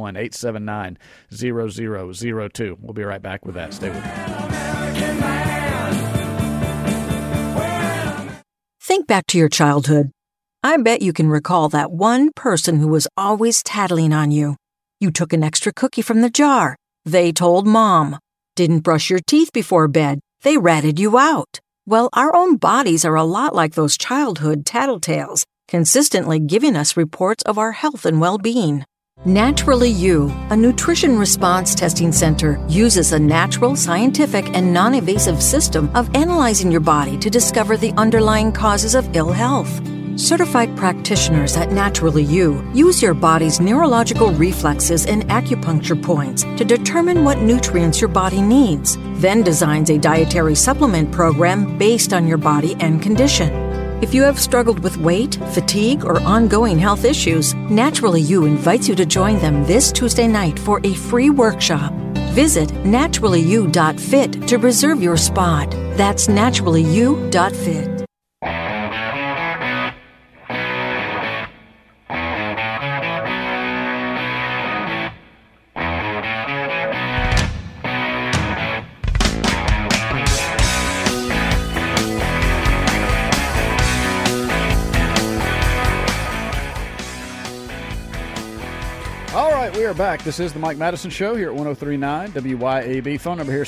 601-879-0002. We'll be right back with that. Stay with me. Think back to your childhood. I bet you can recall that one person who was always tattling on you. You took an extra cookie from the jar. They told Mom. Didn't brush your teeth before bed. They ratted you out. Well, our own bodies are a lot like those childhood tattletales, consistently giving us reports of our health and well-being. Naturally You, a nutrition response testing center, uses a natural, scientific, and non-invasive system of analyzing your body to discover the underlying causes of ill health. Certified practitioners at Naturally You use your body's neurological reflexes and acupuncture points to determine what nutrients your body needs, then designs a dietary supplement program based on your body and condition. If you have struggled with weight, fatigue, or ongoing health issues, Naturally You invites you to join them this Tuesday night for a free workshop. Visit naturallyu.fit to reserve your spot. That's naturallyu.fit. We are back. This is the Mike Madison Show here at 103.9 WYAB. Phone number here,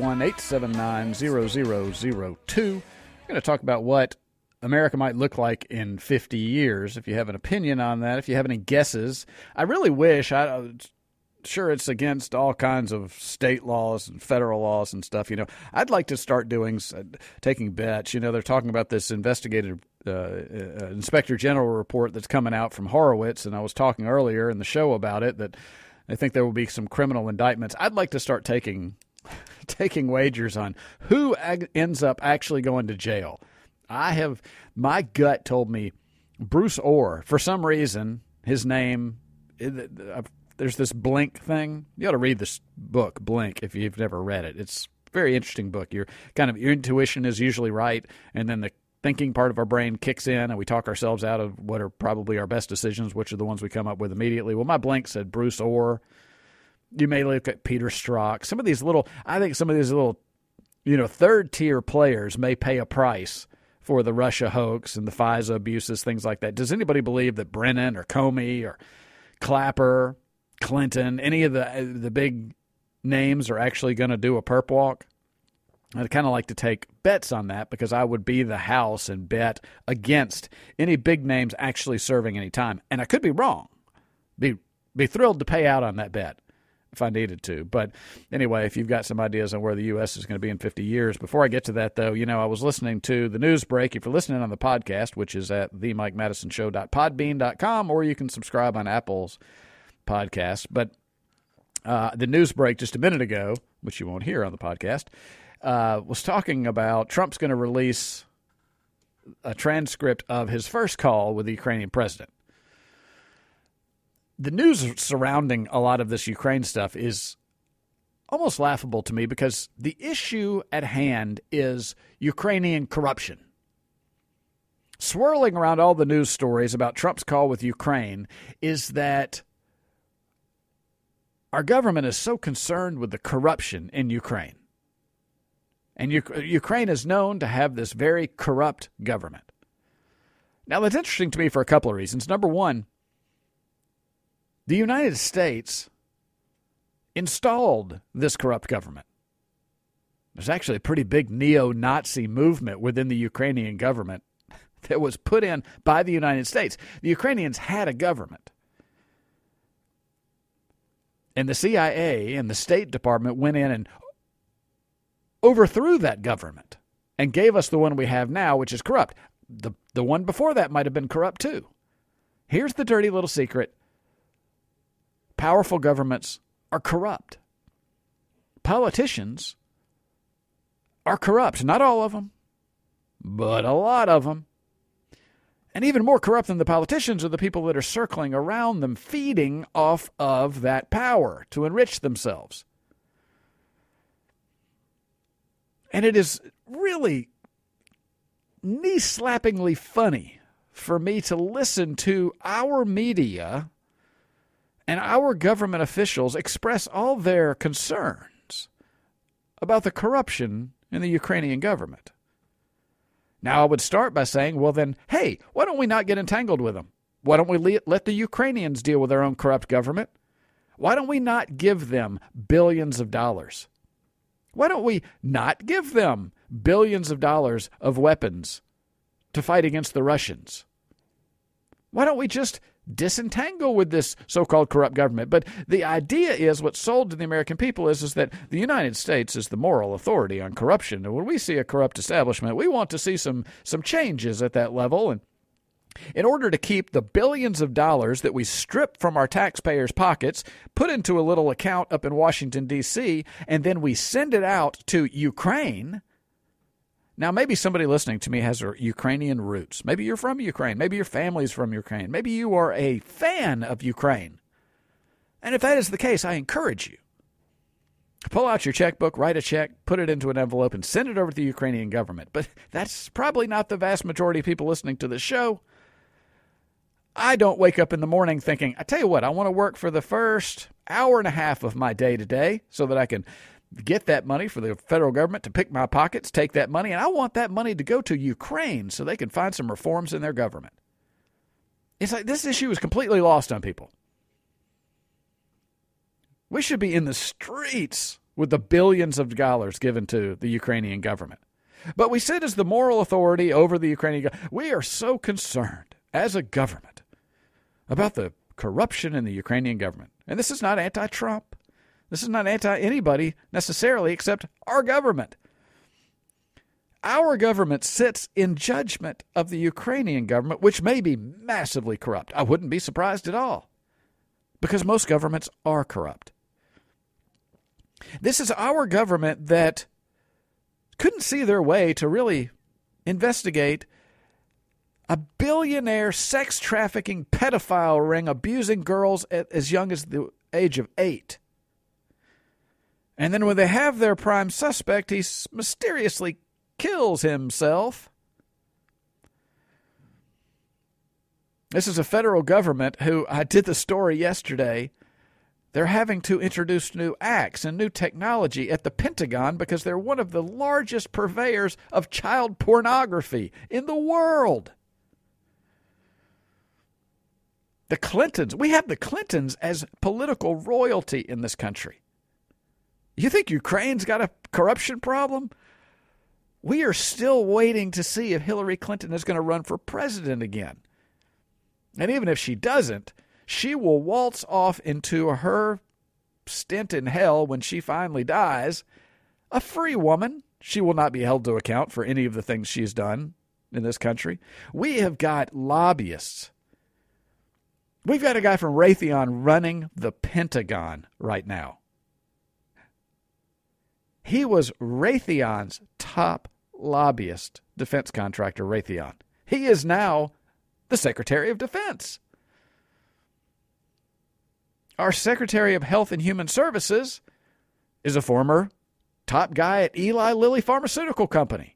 601-879-0002. We're going to talk about what America might look like in 50 years. If you have an opinion on that, if you have any guesses. I really wish, sure it's against all kinds of state laws and federal laws and stuff. I'd like to start taking bets. They're talking about this investigative Inspector General report that's coming out from Horowitz, and I was talking earlier in the show about it, that I think there will be some criminal indictments. I'd like to start taking wagers on who ends up actually going to jail. My gut told me Bruce Orr. For some reason, his name, there's this Blink thing. You ought to read this book, Blink, if you've never read it. It's a very interesting book. Your intuition is usually right, and then the thinking part of our brain kicks in and we talk ourselves out of what are probably our best decisions, which are the ones we come up with immediately. Well, my Blink said Bruce Orr. You may look at Peter Strzok. Some of these little third-tier players may pay a price for the Russia hoax and the FISA abuses, things like that. Does anybody believe that Brennan or Comey or Clapper, Clinton, any of the big names are actually going to do a perp walk? I'd kind of like to take bets on that because I would be the house and bet against any big names actually serving any time. And I could be wrong. Be thrilled to pay out on that bet if I needed to. But anyway, if you've got some ideas on where the U.S. is going to be in 50 years. Before I get to that, though, I was listening to the news break. If you're listening on the podcast, which is at themikemadisonshow.podbean.com, or you can subscribe on Apple's podcast. But the news break just a minute ago, which you won't hear on the podcast, was talking about Trump's going to release a transcript of his first call with the Ukrainian president. The news surrounding a lot of this Ukraine stuff is almost laughable to me because the issue at hand is Ukrainian corruption. Swirling around all the news stories about Trump's call with Ukraine is that our government is so concerned with the corruption in Ukraine. And Ukraine is known to have this very corrupt government. Now, that's interesting to me for a couple of reasons. Number one, the United States installed this corrupt government. There's actually a pretty big neo-Nazi movement within the Ukrainian government that was put in by the United States. The Ukrainians had a government. And the CIA and the State Department went in and overthrew that government and gave us the one we have now, which is corrupt. The one before that might have been corrupt too. Here's the dirty little secret. Powerful governments are corrupt. Politicians are corrupt. Not all of them, but a lot of them. And even more corrupt than the politicians are the people that are circling around them, feeding off of that power to enrich themselves. And it is really knee-slappingly funny for me to listen to our media and our government officials express all their concerns about the corruption in the Ukrainian government. Now, I would start by saying, well then, hey, why don't we not get entangled with them? Why don't we let the Ukrainians deal with their own corrupt government? Why don't we not give them billions of dollars? Why don't we not give them billions of dollars of weapons to fight against the Russians? Why don't we just disentangle with this so-called corrupt government? But the idea is, what's sold to the American people is that the United States is the moral authority on corruption. And when we see a corrupt establishment, we want to see some changes at that level. And in order to keep the billions of dollars that we strip from our taxpayers' pockets, put into a little account up in Washington, D.C., and then we send it out to Ukraine. Now, maybe somebody listening to me has Ukrainian roots. Maybe you're from Ukraine. Maybe your family's from Ukraine. Maybe you are a fan of Ukraine. And if that is the case, I encourage you. Pull out your checkbook, write a check, put it into an envelope, and send it over to the Ukrainian government. But that's probably not the vast majority of people listening to this show. I don't wake up in the morning thinking, I tell you what, I want to work for the first hour and a half of my day today so that I can get that money for the federal government to pick my pockets, take that money, and I want that money to go to Ukraine so they can find some reforms in their government. It's like this issue is completely lost on people. We should be in the streets with the billions of dollars given to the Ukrainian government. But we sit as the moral authority over the Ukrainian government. We are so concerned as a government about the corruption in the Ukrainian government. And this is not anti-Trump. This is not anti-anybody necessarily except our government. Our government sits in judgment of the Ukrainian government, which may be massively corrupt. I wouldn't be surprised at all, because most governments are corrupt. This is our government that couldn't see their way to really investigate a billionaire sex trafficking pedophile ring abusing girls at as young as the age of 8. And then when they have their prime suspect, he mysteriously kills himself. This is a federal government who, I did the story yesterday, They're having to introduce new acts and new technology at the Pentagon because they're one of the largest purveyors of child pornography in the world. The Clintons, we have the Clintons as political royalty in this country. You think Ukraine's got a corruption problem? We are still waiting to see if Hillary Clinton is going to run for president again. And even if she doesn't, she will waltz off into her stint in hell when she finally dies, a free woman. She will not be held to account for any of the things she's done in this country. We have got lobbyists. We've got a guy from Raytheon running the Pentagon right now. He was Raytheon's top lobbyist, defense contractor, Raytheon. He is now the Secretary of Defense. Our Secretary of Health and Human Services is a former top guy at Eli Lilly Pharmaceutical Company.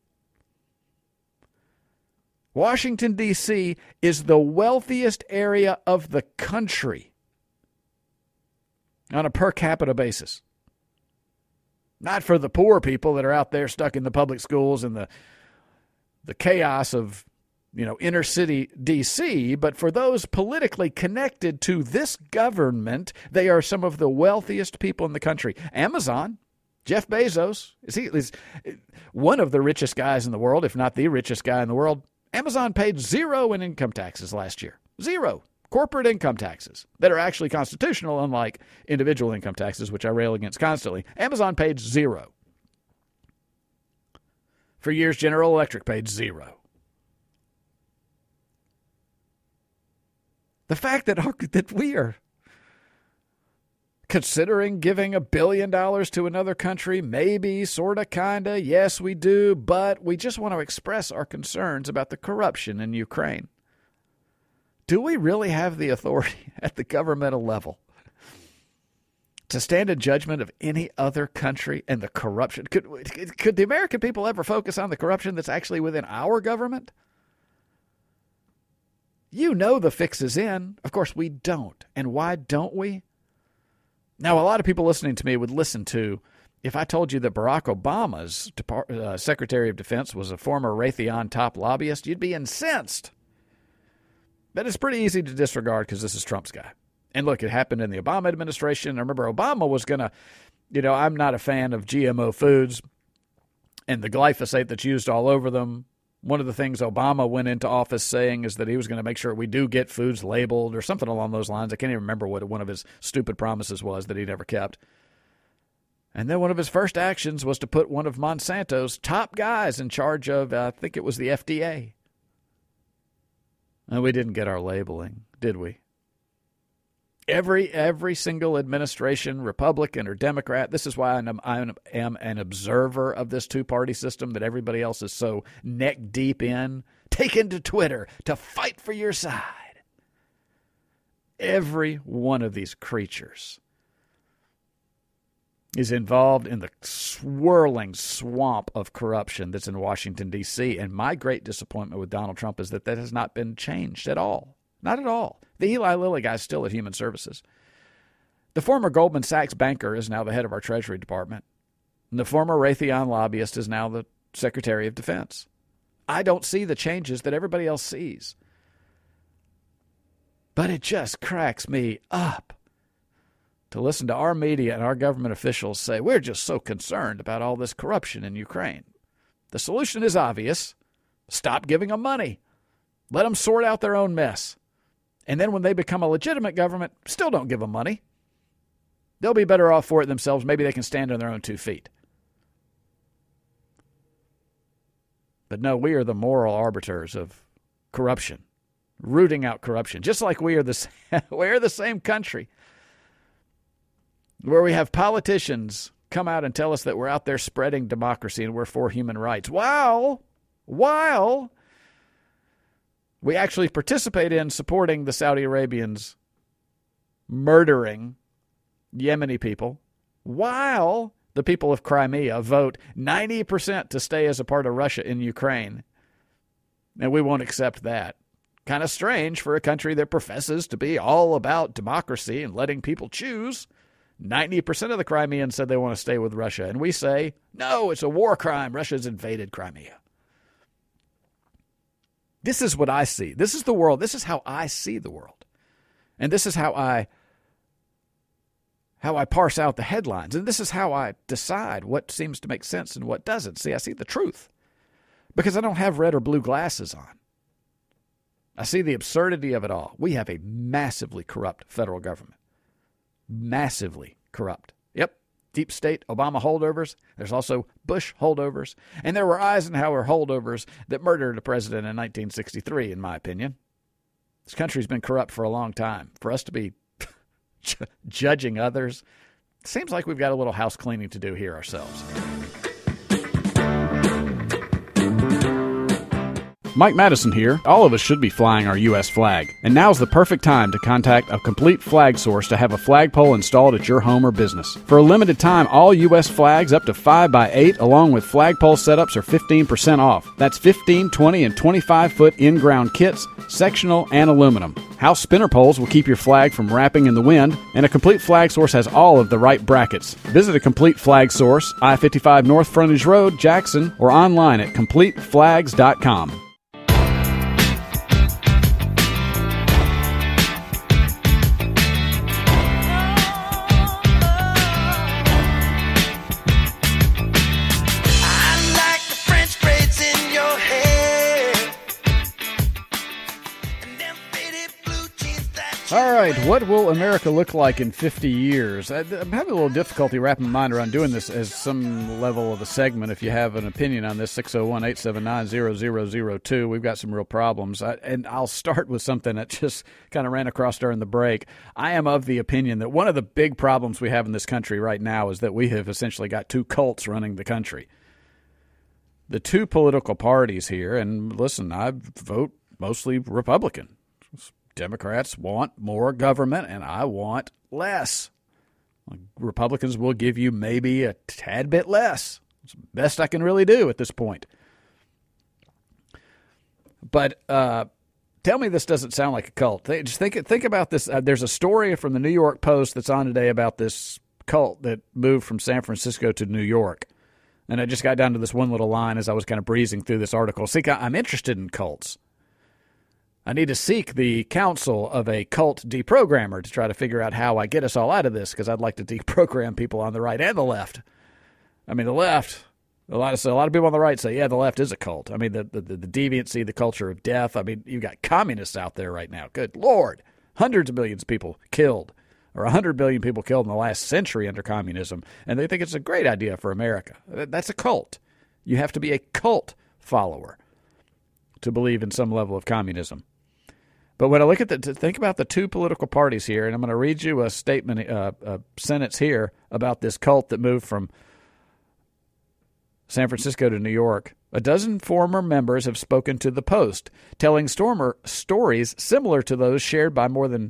Washington, D.C. is the wealthiest area of the country on a per capita basis. Not for the poor people that are out there stuck in the public schools and the chaos of, inner city D.C., but for those politically connected to this government, they are some of the wealthiest people in the country. Amazon, Jeff Bezos, is one of the richest guys in the world, if not the richest guy in the world. Amazon paid zero in income taxes last year. Zero. Corporate income taxes that are actually constitutional, unlike individual income taxes, which I rail against constantly. Amazon paid zero. For years, General Electric paid zero. The fact that we are considering giving $1 billion to another country, maybe, sort of, kind of, yes, we do, but we just want to express our concerns about the corruption in Ukraine. Do we really have the authority at the governmental level to stand in judgment of any other country and the corruption? Could the American people ever focus on the corruption that's actually within our government? The fix is in. Of course, we don't. And why don't we? Now, a lot of people listening to me would listen to, if I told you that Barack Obama's Secretary of Defense was a former Raytheon top lobbyist, you'd be incensed. But it's pretty easy to disregard because this is Trump's guy. And look, it happened in the Obama administration. I remember Obama was going to, I'm not a fan of GMO foods and the glyphosate that's used all over them. One of the things Obama went into office saying is that he was going to make sure we do get foods labeled or something along those lines. I can't even remember what one of his stupid promises was that he never kept. And then one of his first actions was to put one of Monsanto's top guys in charge of, I think it was the FDA. And we didn't get our labeling, did we? Every single administration, Republican or Democrat, this is why I am an observer of this two-party system that everybody else is so neck deep in. Taken to Twitter to fight for your side. Every one of these creatures is involved in the swirling swamp of corruption that's in Washington, D.C. And my great disappointment with Donald Trump is that has not been changed at all. Not at all. The Eli Lilly guy's still at Human Services. The former Goldman Sachs banker is now the head of our Treasury Department. And the former Raytheon lobbyist is now the Secretary of Defense. I don't see the changes that everybody else sees. But it just cracks me up to listen to our media and our government officials say, we're just so concerned about all this corruption in Ukraine. The solution is obvious. Stop giving them money. Let them sort out their own mess. And then when they become a legitimate government, still don't give them money. They'll be better off for it themselves. Maybe they can stand on their own 2 feet. But no, we are the moral arbiters of corruption, rooting out corruption, just like we are we're the same country where we have politicians come out and tell us that we're out there spreading democracy and we're for human rights. While we actually participate in supporting the Saudi Arabians murdering Yemeni people, while the people of Crimea vote 90% to stay as a part of Russia in Ukraine. And we won't accept that. Kind of strange for a country that professes to be all about democracy and letting people choose. 90% of the Crimeans said they want to stay with Russia. And we say, no, it's a war crime. Russia's invaded Crimea. This is what I see. This is the world. This is how I see the world. And this is how I parse out the headlines. And this is how I decide what seems to make sense and what doesn't. See, I see the truth because I don't have red or blue glasses on. I see the absurdity of it all. We have a massively corrupt federal government. Massively corrupt. Yep. Deep state Obama holdovers. There's also Bush holdovers. And there were Eisenhower holdovers that murdered a president in 1963, in my opinion. This country's been corrupt for a long time. For us to be judging others, it seems like we've got a little house cleaning to do here ourselves. Mike Madison here. All of us should be flying our U.S. flag. And now's the perfect time to contact a complete flag source to have a flagpole installed at your home or business. For a limited time, all U.S. flags up to 5x8 along with flagpole setups are 15% off. That's 15, 20, and 25-foot in-ground kits, sectional, and aluminum. House spinner poles will keep your flag from wrapping in the wind, and a complete flag source has all of the right brackets. Visit a complete flag source, I-55 North Frontage Road, Jackson, or online at CompleteFlags.com. All right, what will America look like in 50 years? I'm having a little difficulty wrapping my mind around doing this as some level of a segment. If you have an opinion on this, 601-879-0002. We've got some real problems. And I'll start with something that just kind of ran across during the break. I am of the opinion that one of the big problems we have in this country right now is that we have essentially got two cults running the country. The two political parties here, and listen, I vote mostly Republican. Democrats want more government, and I want less. Republicans will give you maybe a tad bit less. It's the best I can really do at this point. But tell me this doesn't sound like a cult. Just think about this. There's a story from the New York Post that's on today about this cult that moved from San Francisco to New York. And I just got down to this one little line as I was kind of breezing through this article. See, I'm interested in cults. I need to seek the counsel of a cult deprogrammer to try to figure out how I get us all out of this, because I'd like to deprogram people on the right and the left. I mean, the left, a lot of people on the right say, yeah, the left is a cult. I mean, the deviancy, the culture of death. I mean, you've got communists out there right now. Good Lord. Hundreds of millions of people killed, or 100 billion people killed in the last century under communism, and they think it's a great idea for America. That's a cult. You have to be a cult follower to believe in some level of communism. But when I look at think about the two political parties here, and I'm going to read you a statement, a sentence here about this cult that moved from San Francisco to New York. A dozen former members have spoken to the Post, telling stories similar to those shared more than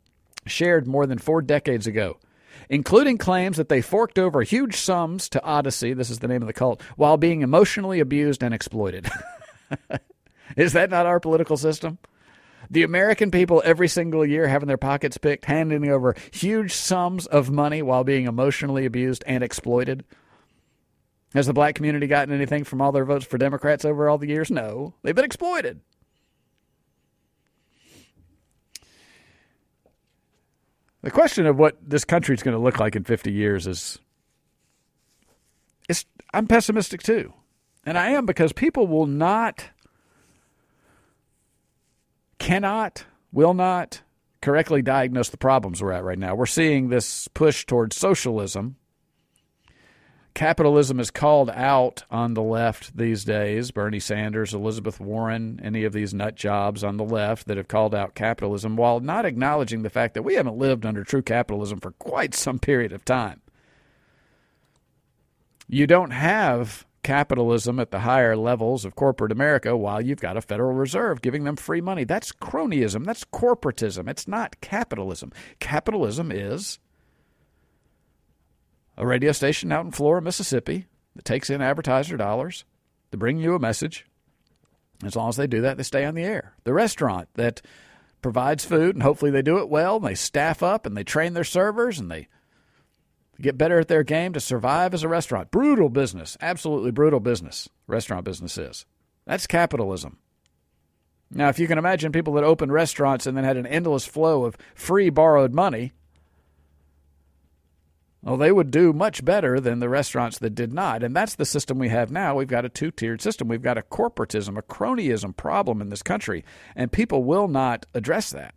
4 decades ago, including claims that they forked over huge sums to Odyssey, this is the name of the cult, while being emotionally abused and exploited. Is that not our political system? The American people every single year having their pockets picked, handing over huge sums of money while being emotionally abused and exploited. Has the black community gotten anything from all their votes for Democrats over all the years? No. They've been exploited. The question of what this country is going to look like in 50 years is I'm pessimistic too. And I am, because people will not, cannot, will not correctly diagnose the problems we're at right now. We're seeing this push towards socialism. Capitalism is called out on the left these days. Bernie Sanders, Elizabeth Warren, any of these nut jobs on the left that have called out capitalism, while not acknowledging the fact that we haven't lived under true capitalism for quite some period of time. You don't have capitalism at the higher levels of corporate America while you've got a Federal Reserve giving them free money. That's cronyism. That's corporatism. It's not capitalism. Capitalism is a radio station out in Florida, Mississippi, that takes in advertiser dollars to bring you a message. As long as they do that, they stay on the air. The restaurant that provides food, and hopefully they do it well, and they staff up, and they train their servers, and they get better at their game to survive as a restaurant. Brutal business, absolutely brutal business, restaurant business is. That's capitalism. Now, if you can imagine people that opened restaurants and then had an endless flow of free borrowed money, well, they would do much better than the restaurants that did not. And that's the system we have now. We've got a two-tiered system. We've got a corporatism, a cronyism problem in this country, and people will not address that.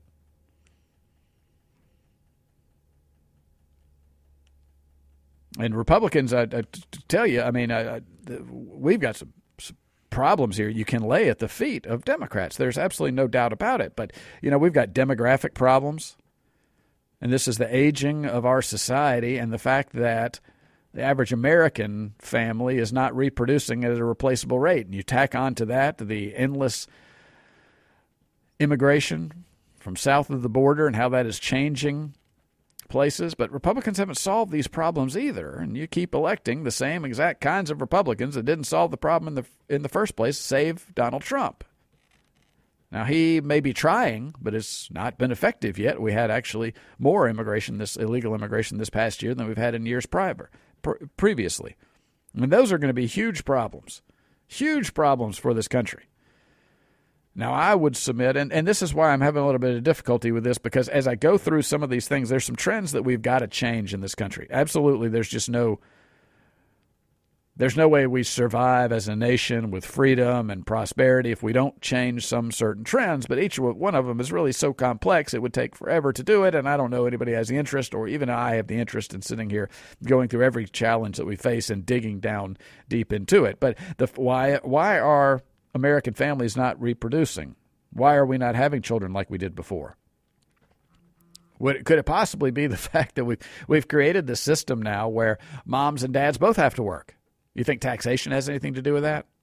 And Republicans, I tell you, I mean, we've got some problems here you can lay at the feet of Democrats. There's absolutely no doubt about it. But, you know, we've got demographic problems. And this is the aging of our society and the fact that the average American family is not reproducing at a replaceable rate. And you tack on to that the endless immigration from south of the border and how that is changing places. But Republicans haven't solved these problems either. And you keep electing the same exact kinds of Republicans that didn't solve the problem in the first place, save Donald Trump. Now, he may be trying, but it's not been effective yet. We had actually more immigration, this illegal immigration this past year than we've had in years previously. And those are going to be huge problems for this country. Now, I would submit, and this is why I'm having a little bit of difficulty with this, because as I go through some of these things, there's some trends that we've got to change in this country. Absolutely, there's no way we survive as a nation with freedom and prosperity if we don't change some certain trends, but each one of them is really so complex it would take forever to do it, and I don't know anybody has the interest, or even I have the interest in sitting here going through every challenge that we face and digging down deep into it. But why are American families not reproducing? Why are we not having children like we did before? Could it possibly be the fact that we've created this system now where moms and dads both have to work? You think taxation has anything to do with that?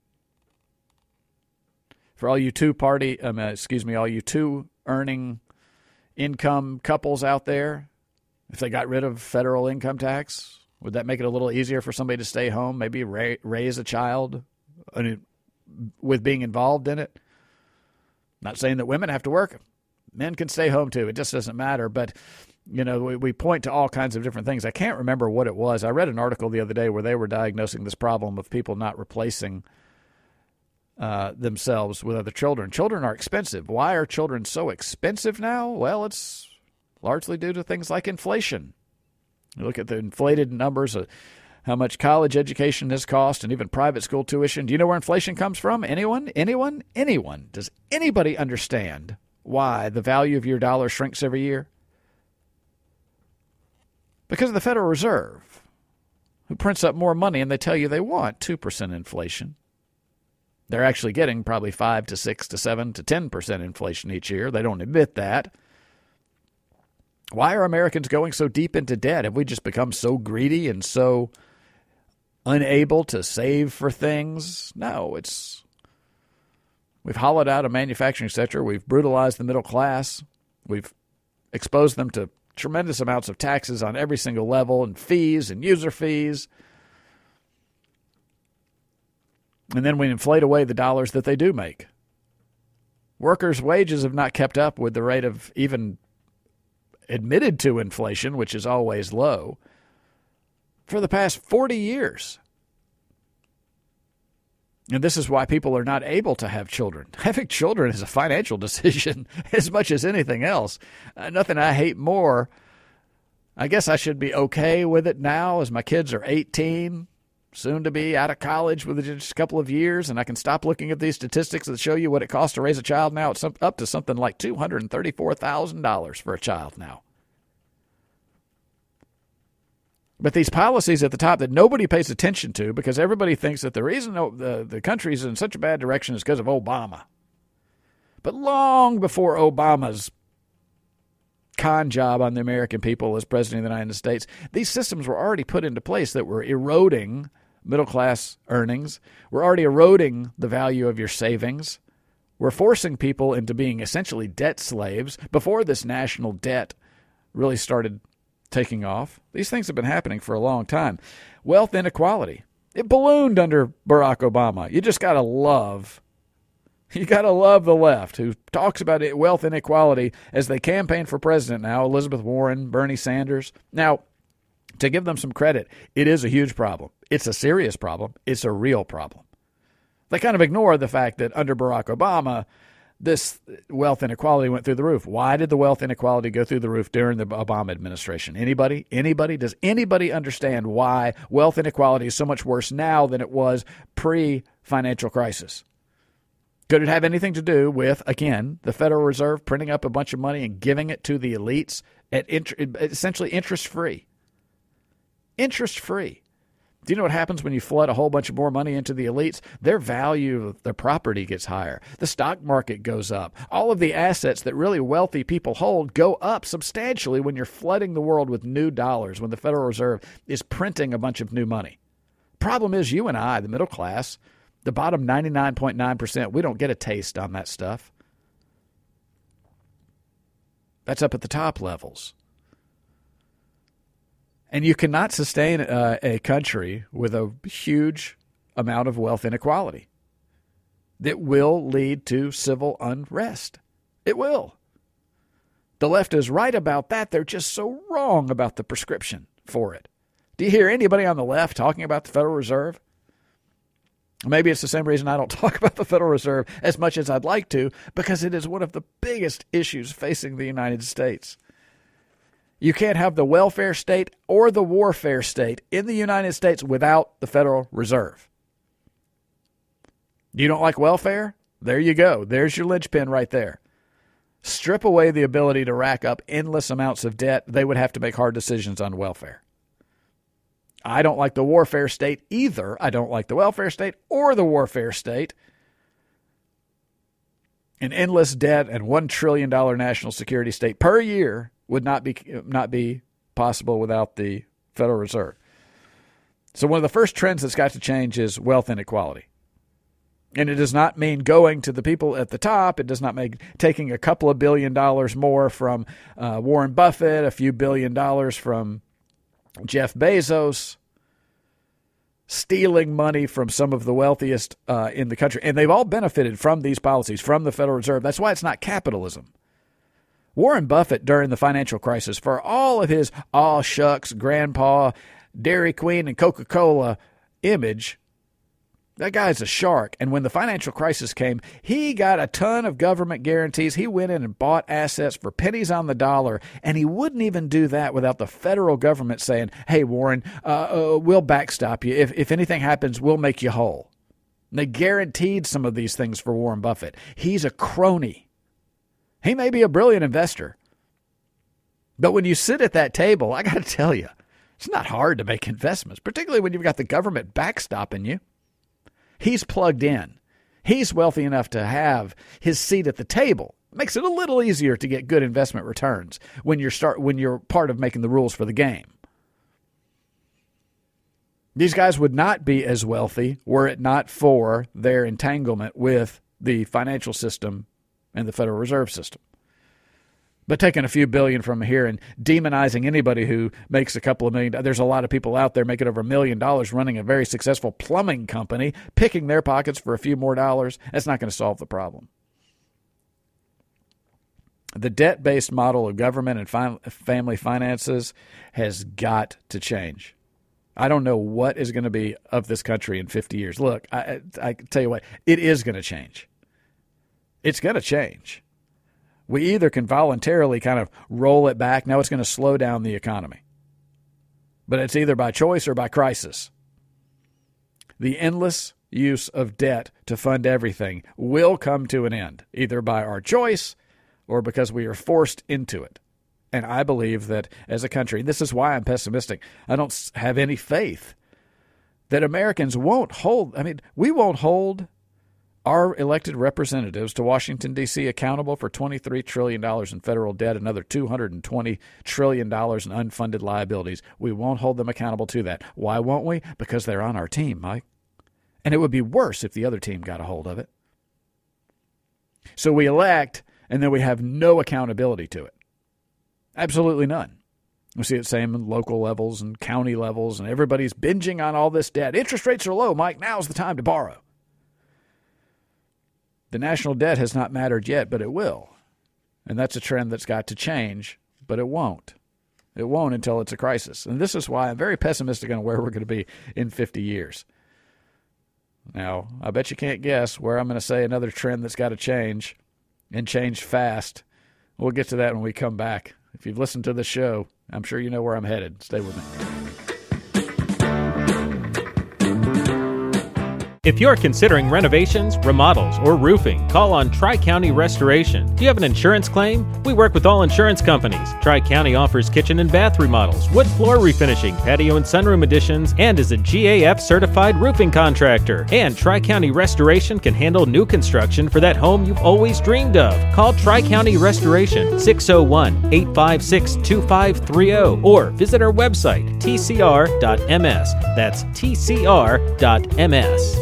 For all you all you two earning income couples out there, if they got rid of federal income tax, would that make it a little easier for somebody to stay home, maybe raise a child with being involved in it? Not saying that women have to work. Men can stay home too. It just doesn't matter. But you know, we point to all kinds of different things. I can't remember what it was. I read an article the other day where they were diagnosing this problem of people not replacing themselves with other children. Children are expensive. Why are children so expensive now? Well, it's largely due to things like inflation. You look at the inflated numbers of how much college education has cost and even private school tuition. Do you know where inflation comes from? Anyone? Does anybody understand why the value of your dollar shrinks every year? Because of the Federal Reserve, who prints up more money, and they tell you they want 2% inflation. They're actually getting probably 5 to 6 to 7 to 10% inflation each year. They don't admit that. Why are Americans going so deep into debt? Have we just become so greedy and so unable to save for things? No, we've hollowed out a manufacturing sector. We've brutalized the middle class. We've exposed them to tremendous amounts of taxes on every single level and fees and user fees. And then we inflate away the dollars that they do make. Workers' wages have not kept up with the rate of even admitted to inflation, which is always low, for the past 40 years. And this is why people are not able to have children. Having children is a financial decision as much as anything else. Nothing I hate more. I guess I should be okay with it now as my kids are 18, soon to be out of college within just a couple of years, and I can stop looking at these statistics that show you what it costs to raise a child now. It's up to something like $234,000 for a child now. But these policies at the top that nobody pays attention to because everybody thinks that the reason the country's in such a bad direction is because of Obama. But long before Obama's con job on the American people as president of the United States, these systems were already put into place that were eroding middle-class earnings. We're already eroding the value of your savings. We're forcing people into being essentially debt slaves before this national debt really started taking off. These things have been happening for a long time. Wealth inequality. It ballooned under Barack Obama. You just got to love the left who talks about wealth inequality as they campaign for president now. Elizabeth Warren, Bernie Sanders. Now, To give them some credit, it is a huge problem. It's a serious problem. It's a real problem. They kind of ignore the fact that under Barack Obama, this wealth inequality went through the roof. Why did the wealth inequality go through the roof during the Obama administration? Anybody? Does anybody understand why wealth inequality is so much worse now than it was pre-financial crisis? Could it have anything to do with, again, the Federal Reserve printing up a bunch of money and giving it to the elites at essentially interest-free? Interest-free. Do you know what happens when you flood a whole bunch of more money into the elites? Their value of their property gets higher. The stock market goes up. All of the assets that really wealthy people hold go up substantially when you're flooding the world with new dollars, when the Federal Reserve is printing a bunch of new money. Problem is, you and I, the middle class, the bottom 99.9%, we don't get a taste on that stuff. That's up at the top levels. And you cannot sustain a country with a huge amount of wealth inequality. That will lead to civil unrest. It will. The left is right about that. They're just so wrong about the prescription for it. Do you hear anybody on the left talking about the Federal Reserve? Maybe it's the same reason I don't talk about the Federal Reserve as much as I'd like to, because it is one of the biggest issues facing the United States. You can't have the welfare state or the warfare state in the United States without the Federal Reserve. You don't like welfare? There you go. There's your linchpin right there. Strip away the ability to rack up endless amounts of debt. They would have to make hard decisions on welfare. I don't like the warfare state either. I don't like the welfare state or the warfare state. An endless debt and $1 trillion national security state per year would not be possible without the Federal Reserve. So one of the first trends that's got to change is wealth inequality. And it does not mean going to the people at the top. It does not mean taking a couple of $1 billion more from Warren Buffett, a few $1 billion from Jeff Bezos, stealing money from some of the wealthiest in the country. And they've all benefited from these policies, from the Federal Reserve. That's why it's not capitalism. Warren Buffett, during the financial crisis, for all of his aw shucks, grandpa, Dairy Queen, and Coca-Cola image, that guy's a shark. And when the financial crisis came, he got a ton of government guarantees. He went in and bought assets for pennies on the dollar, and he wouldn't even do that without the federal government saying, hey, Warren, we'll backstop you. If anything happens, we'll make you whole. And they guaranteed some of these things for Warren Buffett. He's a crony. He may be a brilliant investor, but when you sit at that table, I got to tell you, it's not hard to make investments, particularly when you've got the government backstopping you. He's plugged in. He's wealthy enough to have his seat at the table. It makes it a little easier to get good investment returns when you're part of making the rules for the game. These guys would not be as wealthy were it not for their entanglement with the financial system and the Federal Reserve System. But taking a few billion from here and demonizing anybody who makes a couple of $1 million, there's a lot of people out there making over $1 million running a very successful plumbing company, picking their pockets for a few more dollars. That's not going to solve the problem. The debt-based model of government and family finances has got to change. I don't know what is going to be of this country in 50 years. Look, I tell you what, it is going to change. It's going to change. We either can voluntarily kind of roll it back. Now it's going to slow down the economy. But it's either by choice or by crisis. The endless use of debt to fund everything will come to an end, either by our choice or because we are forced into it. And I believe that as a country, this is why I'm pessimistic. I don't have any faith that Americans won't hold, we won't hold our elected representatives to Washington, D.C. accountable for $23 trillion in federal debt, another $220 trillion in unfunded liabilities. We won't hold them accountable to that. Why won't we? Because they're on our team, Mike. And it would be worse if the other team got a hold of it. So we elect, and then we have no accountability to it. Absolutely none. We see it same in local levels and county levels, and everybody's binging on all this debt. Interest rates are low, Mike. Now's the time to borrow. The national debt has not mattered yet, but it will. And that's a trend that's got to change, but it won't. It won't until it's a crisis. And this is why I'm very pessimistic on where we're going to be in 50 years. Now, I bet you can't guess where I'm going to say another trend that's got to change, and change fast. We'll get to that when we come back. If you've listened to the show, I'm sure you know where I'm headed. Stay with me. If you're considering renovations, remodels, or roofing, call on Tri-County Restoration. Do you have an insurance claim? We work with all insurance companies. Tri-County offers kitchen and bath remodels, wood floor refinishing, patio and sunroom additions, and is a GAF-certified roofing contractor. And Tri-County Restoration can handle new construction for that home you've always dreamed of. Call Tri-County Restoration, 601-856-2530, or visit our website, tcr.ms. That's tcr.ms.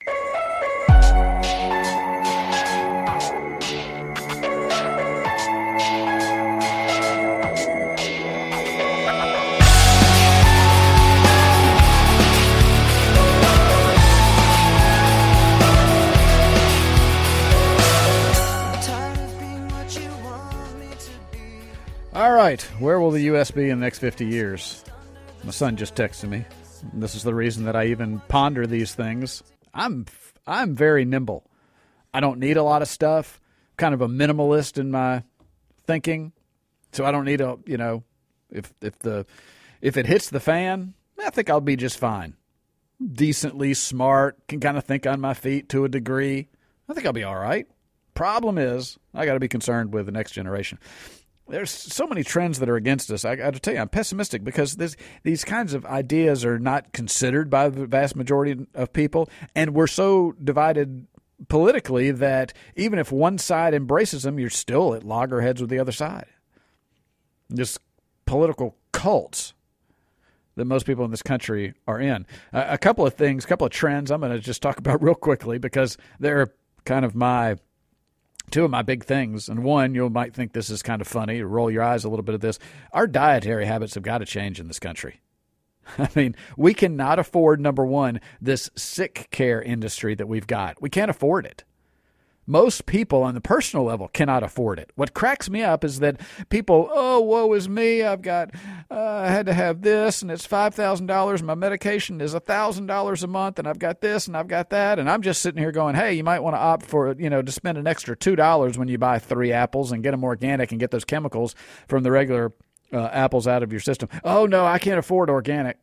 All right, where will the U.S. be in the next 50 years? My son just texted me. This is the reason that I even ponder these things. I'm very nimble. I don't need a lot of stuff. Kind of a minimalist in my thinking, so I don't need if it hits the fan, I think I'll be just fine. Decently smart, can kind of think on my feet to a degree. I think I'll be all right. Problem is, I got to be concerned with the next generation. There's so many trends that are against us. I got to tell you, I'm pessimistic because these kinds of ideas are not considered by the vast majority of people, and we're so divided politically that even if one side embraces them, you're still at loggerheads with the other side. Just political cults that most people in this country are in. A couple of things, a couple of trends I'm going to just talk about real quickly because they're kind of two of my big things. And one, you might think this is kind of funny, roll your eyes a little bit at this. Our dietary habits have got to change in this country. I mean, we cannot afford, number one, this sick care industry that we've got. We can't afford it. Most people on the personal level cannot afford it. What cracks me up is that people, oh, woe is me, I had to have this, and it's $5,000. My medication is $1,000 a month, and I've got this, and I've got that. And I'm just sitting here going, hey, you might want to opt for, to spend an extra $2 when you buy 3 apples and get them organic and get those chemicals from the regular apples out of your system. Oh, no, I can't afford organic.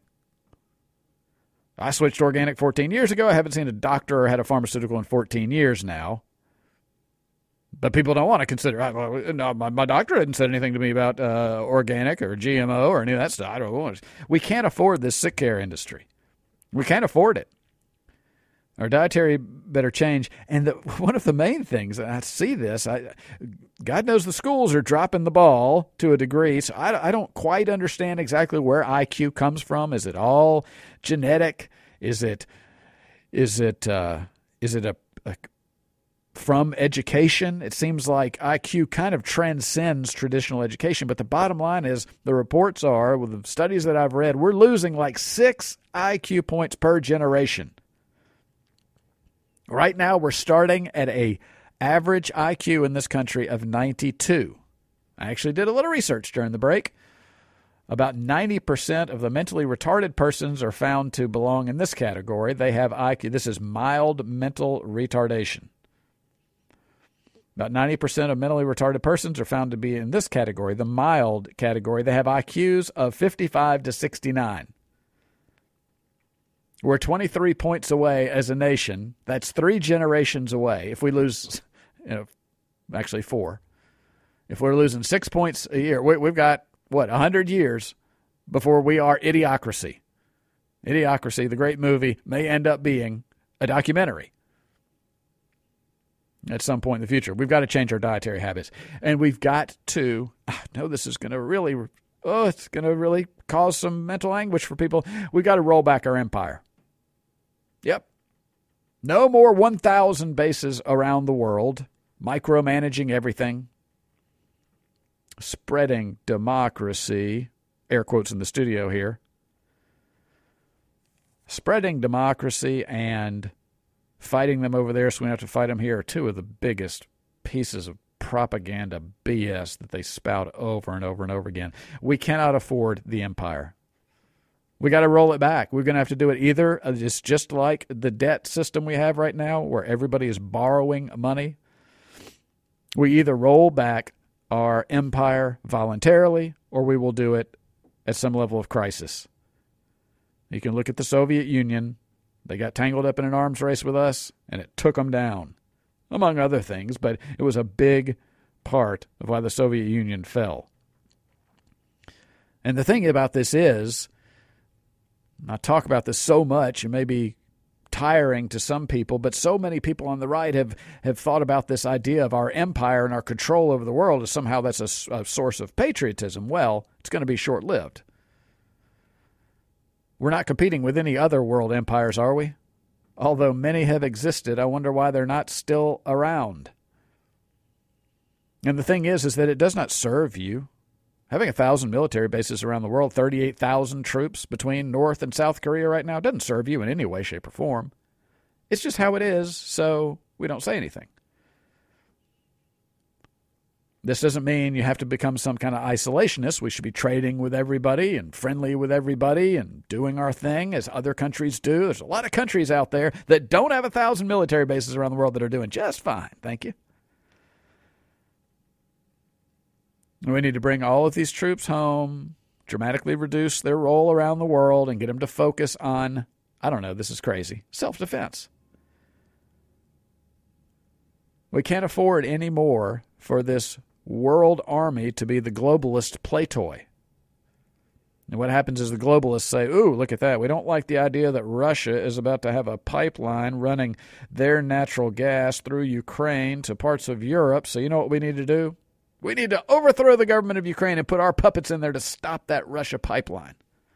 I switched to organic 14 years ago. I haven't seen a doctor or had a pharmaceutical in 14 years now. But people don't want to consider, no, my doctor hadn't said anything to me about organic or GMO or any of that stuff. I don't want to. We can't afford this sick care industry. We can't afford it. Our dietary better change. And one of the main things, I see this, God knows the schools are dropping the ball to a degree, so I don't quite understand exactly where IQ comes from. Is it all genetic? Is it from education? It seems like IQ kind of transcends traditional education, but the bottom line is the reports are, with the studies that I've read, we're losing like 6 IQ points per generation. Right now, we're starting at a average IQ in this country of 92. I actually did a little research during the break. About 90% of the mentally retarded persons are found to belong in this category. They have IQ. This is mild mental retardation. About 90% of mentally retarded persons are found to be in this category, the mild category. They have IQs of 55 to 69. We're 23 points away as a nation. That's 3 generations away. If we lose, actually 4. If we're losing 6 points a year, we've got, 100 years before we are Idiocracy. Idiocracy, the great movie, may end up being a documentary at some point in the future. We've got to change our dietary habits. And we've got to, I know this is going to really, it's going to really cause some mental anguish for people. We've got to roll back our empire. Yep. No more 1,000 bases around the world, micromanaging everything, spreading democracy, air quotes in the studio here, spreading democracy and fighting them over there so we don't have to fight them here are 2 of the biggest pieces of propaganda BS that they spout over and over and over again. We cannot afford the empire. We got to roll it back. We're going to have to do it either. It's just like the debt system we have right now where everybody is borrowing money. We either roll back our empire voluntarily or we will do it at some level of crisis. You can look at the Soviet Union. They got tangled up in an arms race with us, and it took them down, among other things, but it was a big part of why the Soviet Union fell. And the thing about this is, I talk about this so much, it may be tiring to some people, but so many people on the right have thought about this idea of our empire and our control over the world as somehow that's a source of patriotism. Well, it's going to be short-lived. We're not competing with any other world empires, are we? Although many have existed, I wonder why they're not still around. And the thing is that it does not serve you. Having 1,000 military bases around the world, 38,000 troops between North and South Korea right now, doesn't serve you in any way, shape, or form. It's just how it is, so we don't say anything. This doesn't mean you have to become some kind of isolationist. We should be trading with everybody and friendly with everybody and doing our thing as other countries do. There's a lot of countries out there that don't have 1,000 military bases around the world that are doing just fine. Thank you. We need to bring all of these troops home, dramatically reduce their role around the world, and get them to focus on, I don't know, this is crazy, self-defense. We can't afford any more for this world army to be the globalist play toy. And what happens is the globalists say, ooh, look at that. We don't like the idea that Russia is about to have a pipeline running their natural gas through Ukraine to parts of Europe. So you know what we need to do? We need to overthrow the government of Ukraine and put our puppets in there to stop that Russia pipeline.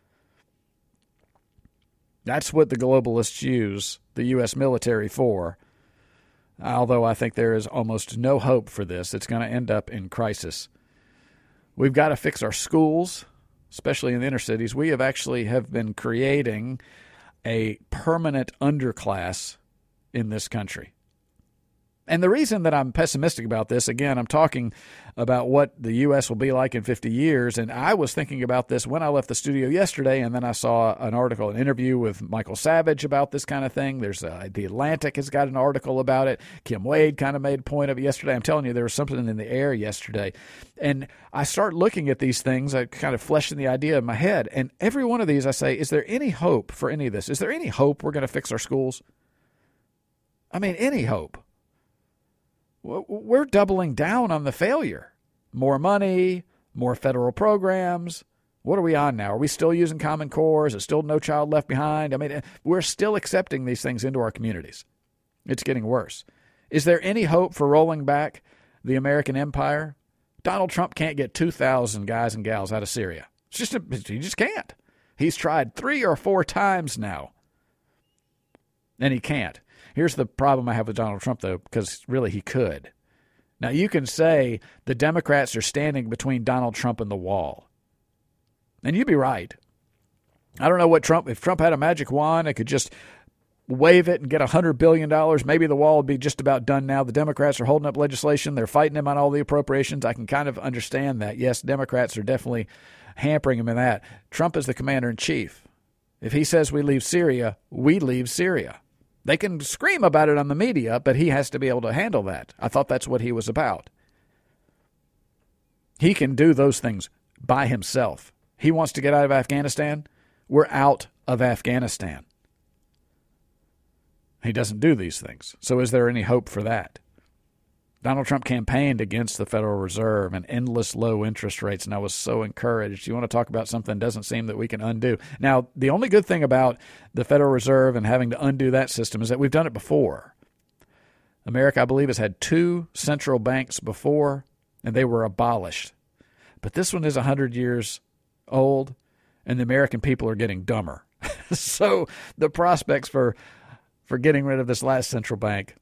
That's what the globalists use the U.S. military for. Although I think there is almost no hope for this. It's going to end up in crisis. We've got to fix our schools, especially in the inner cities. We have been creating a permanent underclass in this country. And the reason that I'm pessimistic about this, again, I'm talking about what the U.S. will be like in 50 years, and I was thinking about this when I left the studio yesterday, and then I saw an article, an interview with Michael Savage about this kind of thing. There's The Atlantic has got an article about it. Kim Wade kind of made a point of it yesterday. I'm telling you, there was something in the air yesterday. And I start looking at these things, I kind of fleshing the idea in my head, and every one of these I say, is there any hope for any of this? Is there any hope we're going to fix our schools? I mean, any hope? We're doubling down on the failure. More money, more federal programs. What are we on now? Are we still using Common Core? Is it still No Child Left Behind? I mean, we're still accepting these things into our communities. It's getting worse. Is there any hope for rolling back the American empire? Donald Trump can't get 2,000 guys and gals out of Syria. He just can't. He's tried 3 or 4 times now, and he can't. Here's the problem I have with Donald Trump, though, because really he could. Now, you can say the Democrats are standing between Donald Trump and the wall. And you'd be right. I don't know if Trump had a magic wand, it could just wave it and get $100 billion. Maybe the wall would be just about done now. The Democrats are holding up legislation. They're fighting him on all the appropriations. I can kind of understand that. Yes, Democrats are definitely hampering him in that. Trump is the commander-in-chief. If he says we leave Syria, we leave Syria. They can scream about it on the media, but he has to be able to handle that. I thought that's what he was about. He can do those things by himself. He wants to get out of Afghanistan. We're out of Afghanistan. He doesn't do these things. So is there any hope for that? Donald Trump campaigned against the Federal Reserve and endless low interest rates, and I was so encouraged. You want to talk about something that doesn't seem that we can undo. Now, the only good thing about the Federal Reserve and having to undo that system is that we've done it before. America, I believe, has had 2 central banks before, and they were abolished. But this one is 100 years old, and the American people are getting dumber. So the prospects for getting rid of this last central bank,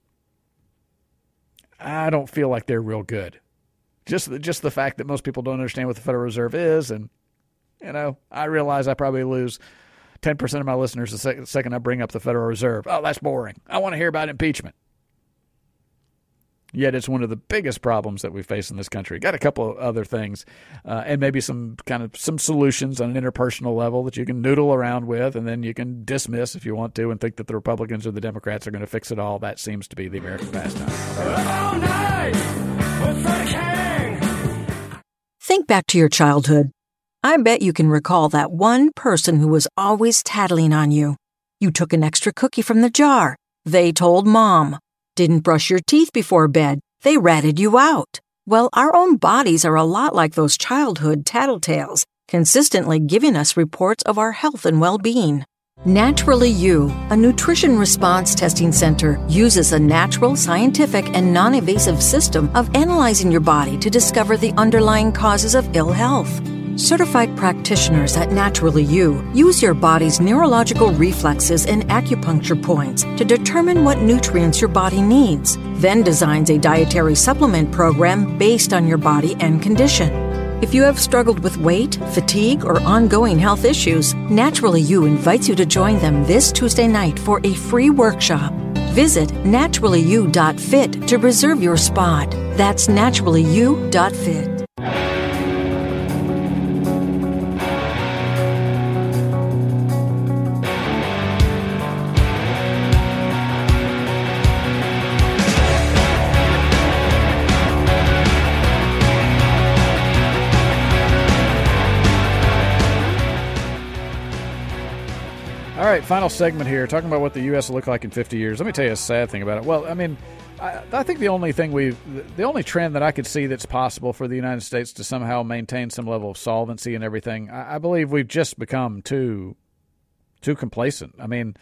I don't feel like they're real good. Just the fact that most people don't understand what the Federal Reserve is, and I realize I probably lose 10% of my listeners the second I bring up the Federal Reserve. Oh, that's boring. I want to hear about impeachment. Yet it's one of the biggest problems that we face in this country. Got a couple of other things and maybe some solutions on an interpersonal level that you can noodle around with, and then you can dismiss if you want to and think that the Republicans or the Democrats are going to fix it all. That seems to be the American pastime. All night with the king. Think back to your childhood. I bet you can recall that one person who was always tattling on you. You took an extra cookie from the jar. They told Mom. Didn't brush your teeth before bed. They ratted you out. Well, our own bodies are a lot like those childhood tattletales, consistently giving us reports of our health and well-being. Naturally You, a nutrition response testing center, uses a natural, scientific, and non-invasive system of analyzing your body to discover the underlying causes of ill health. Certified practitioners at Naturally You use your body's neurological reflexes and acupuncture points to determine what nutrients your body needs, then designs a dietary supplement program based on your body and condition. If you have struggled with weight, fatigue, or ongoing health issues, Naturally You invites you to join them this Tuesday night for a free workshop. Visit naturallyu.fit to reserve your spot. That's naturallyu.fit. All right, final segment here, talking about what the U.S. will look like in 50 years. Let me tell you a sad thing about it. Well, I mean, I think the only trend that I could see that's possible for the United States to somehow maintain some level of solvency and everything, I believe we've just become too complacent. I mean,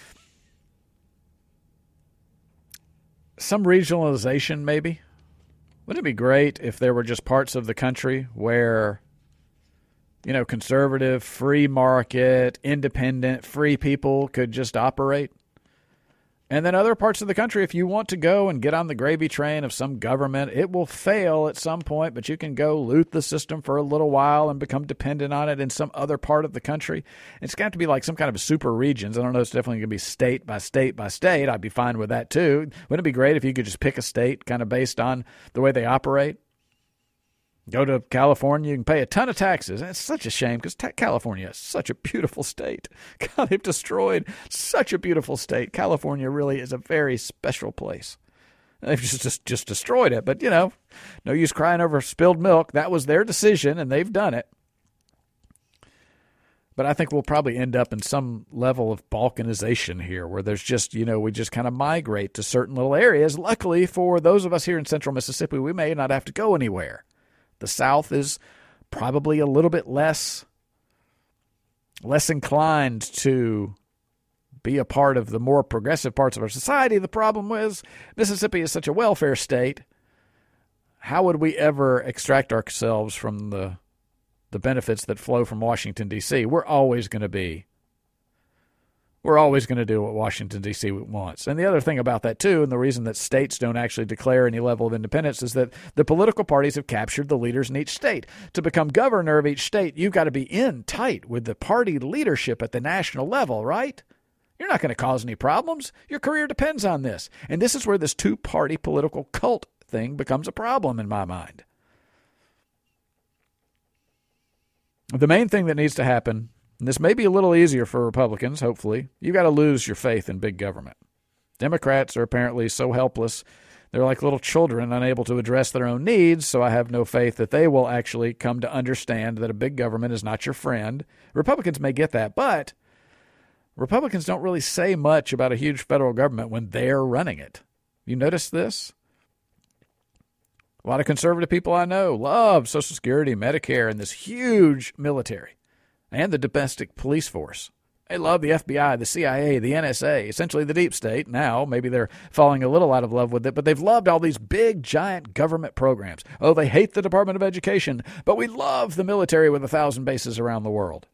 some regionalization maybe. Wouldn't it be great if there were just parts of the country where, you know, conservative, free market, independent, free people could just operate? And then other parts of the country, if you want to go and get on the gravy train of some government, it will fail at some point, but you can go loot the system for a little while and become dependent on it in some other part of the country. It's got to be like some kind of super regions. I don't know, it's definitely going to be state by state by state. I'd be fine with that too. Wouldn't it be great if you could just pick a state kind of based on the way they operate? Go to California, you can pay a ton of taxes. And it's such a shame because California is such a beautiful state. God, they've destroyed such a beautiful state. California really is a very special place. They've just destroyed it. But, you know, no use crying over spilled milk. That was their decision, and they've done it. But I think we'll probably end up in some level of balkanization here where there's just, you know, we just kind of migrate to certain little areas. Luckily for those of us here in central Mississippi, we may not have to go anywhere. The South is probably a little bit less inclined to be a part of the more progressive parts of our society. The problem was Mississippi is such a welfare state. How would we ever extract ourselves from the benefits that flow from Washington, D.C.? We're always going to do what Washington, D.C. wants. And the other thing about that, too, and the reason that states don't actually declare any level of independence is that the political parties have captured the leaders in each state. To become governor of each state, you've got to be in tight with the party leadership at the national level, right? You're not going to cause any problems. Your career depends on this. And this is where this two-party political cult thing becomes a problem in my mind. The main thing that needs to happen, and this may be a little easier for Republicans, hopefully, you got to lose your faith in big government. Democrats are apparently so helpless. They're like little children unable to address their own needs, so I have no faith that they will actually come to understand that a big government is not your friend. Republicans may get that, but Republicans don't really say much about a huge federal government when they're running it. You notice this? A lot of conservative people I know love Social Security, Medicare, and this huge military and the domestic police force. They love the FBI, the CIA, the NSA, essentially the deep state. Now, maybe they're falling a little out of love with it, but they've loved all these big, giant government programs. Oh, they hate the Department of Education, but we love the military with 1,000 bases around the world.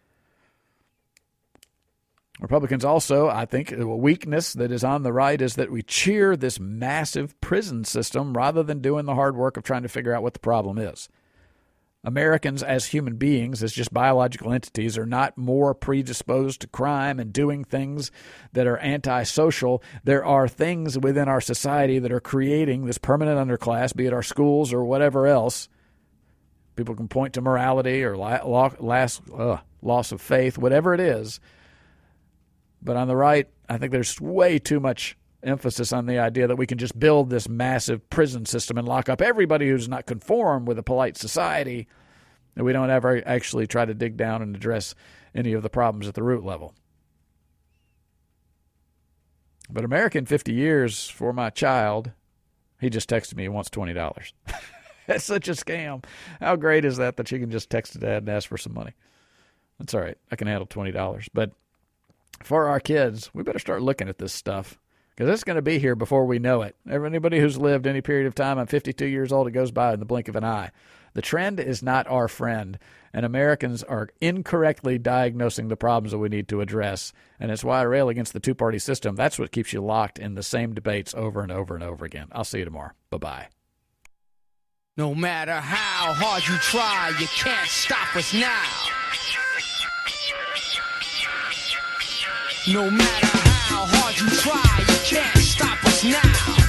Republicans also, I think, a weakness that is on the right is that we cheer this massive prison system rather than doing the hard work of trying to figure out what the problem is. Americans as human beings, as just biological entities, are not more predisposed to crime and doing things that are antisocial. There are things within our society that are creating this permanent underclass, be it our schools or whatever else. People can point to morality or loss of faith, whatever it is. But on the right, I think there's way too much emphasis on the idea that we can just build this massive prison system and lock up everybody who's not conform with a polite society, and we don't ever actually try to dig down and address any of the problems at the root level. But America in 50 years, for my child, he just texted me he wants $20. That's such a scam. How great is that you can just text dad and ask for some money? That's all right. I can handle $20. But for our kids, we better start looking at this stuff, because it's going to be here before we know it. Anybody who's lived any period of time, I'm 52 years old, it goes by in the blink of an eye. The trend is not our friend, and Americans are incorrectly diagnosing the problems that we need to address, and it's why I rail against the two-party system. That's what keeps you locked in the same debates over and over and over again. I'll see you tomorrow. Bye-bye. No matter how hard you try, you can't stop us now. No matter how hard you try, you can't stop us now.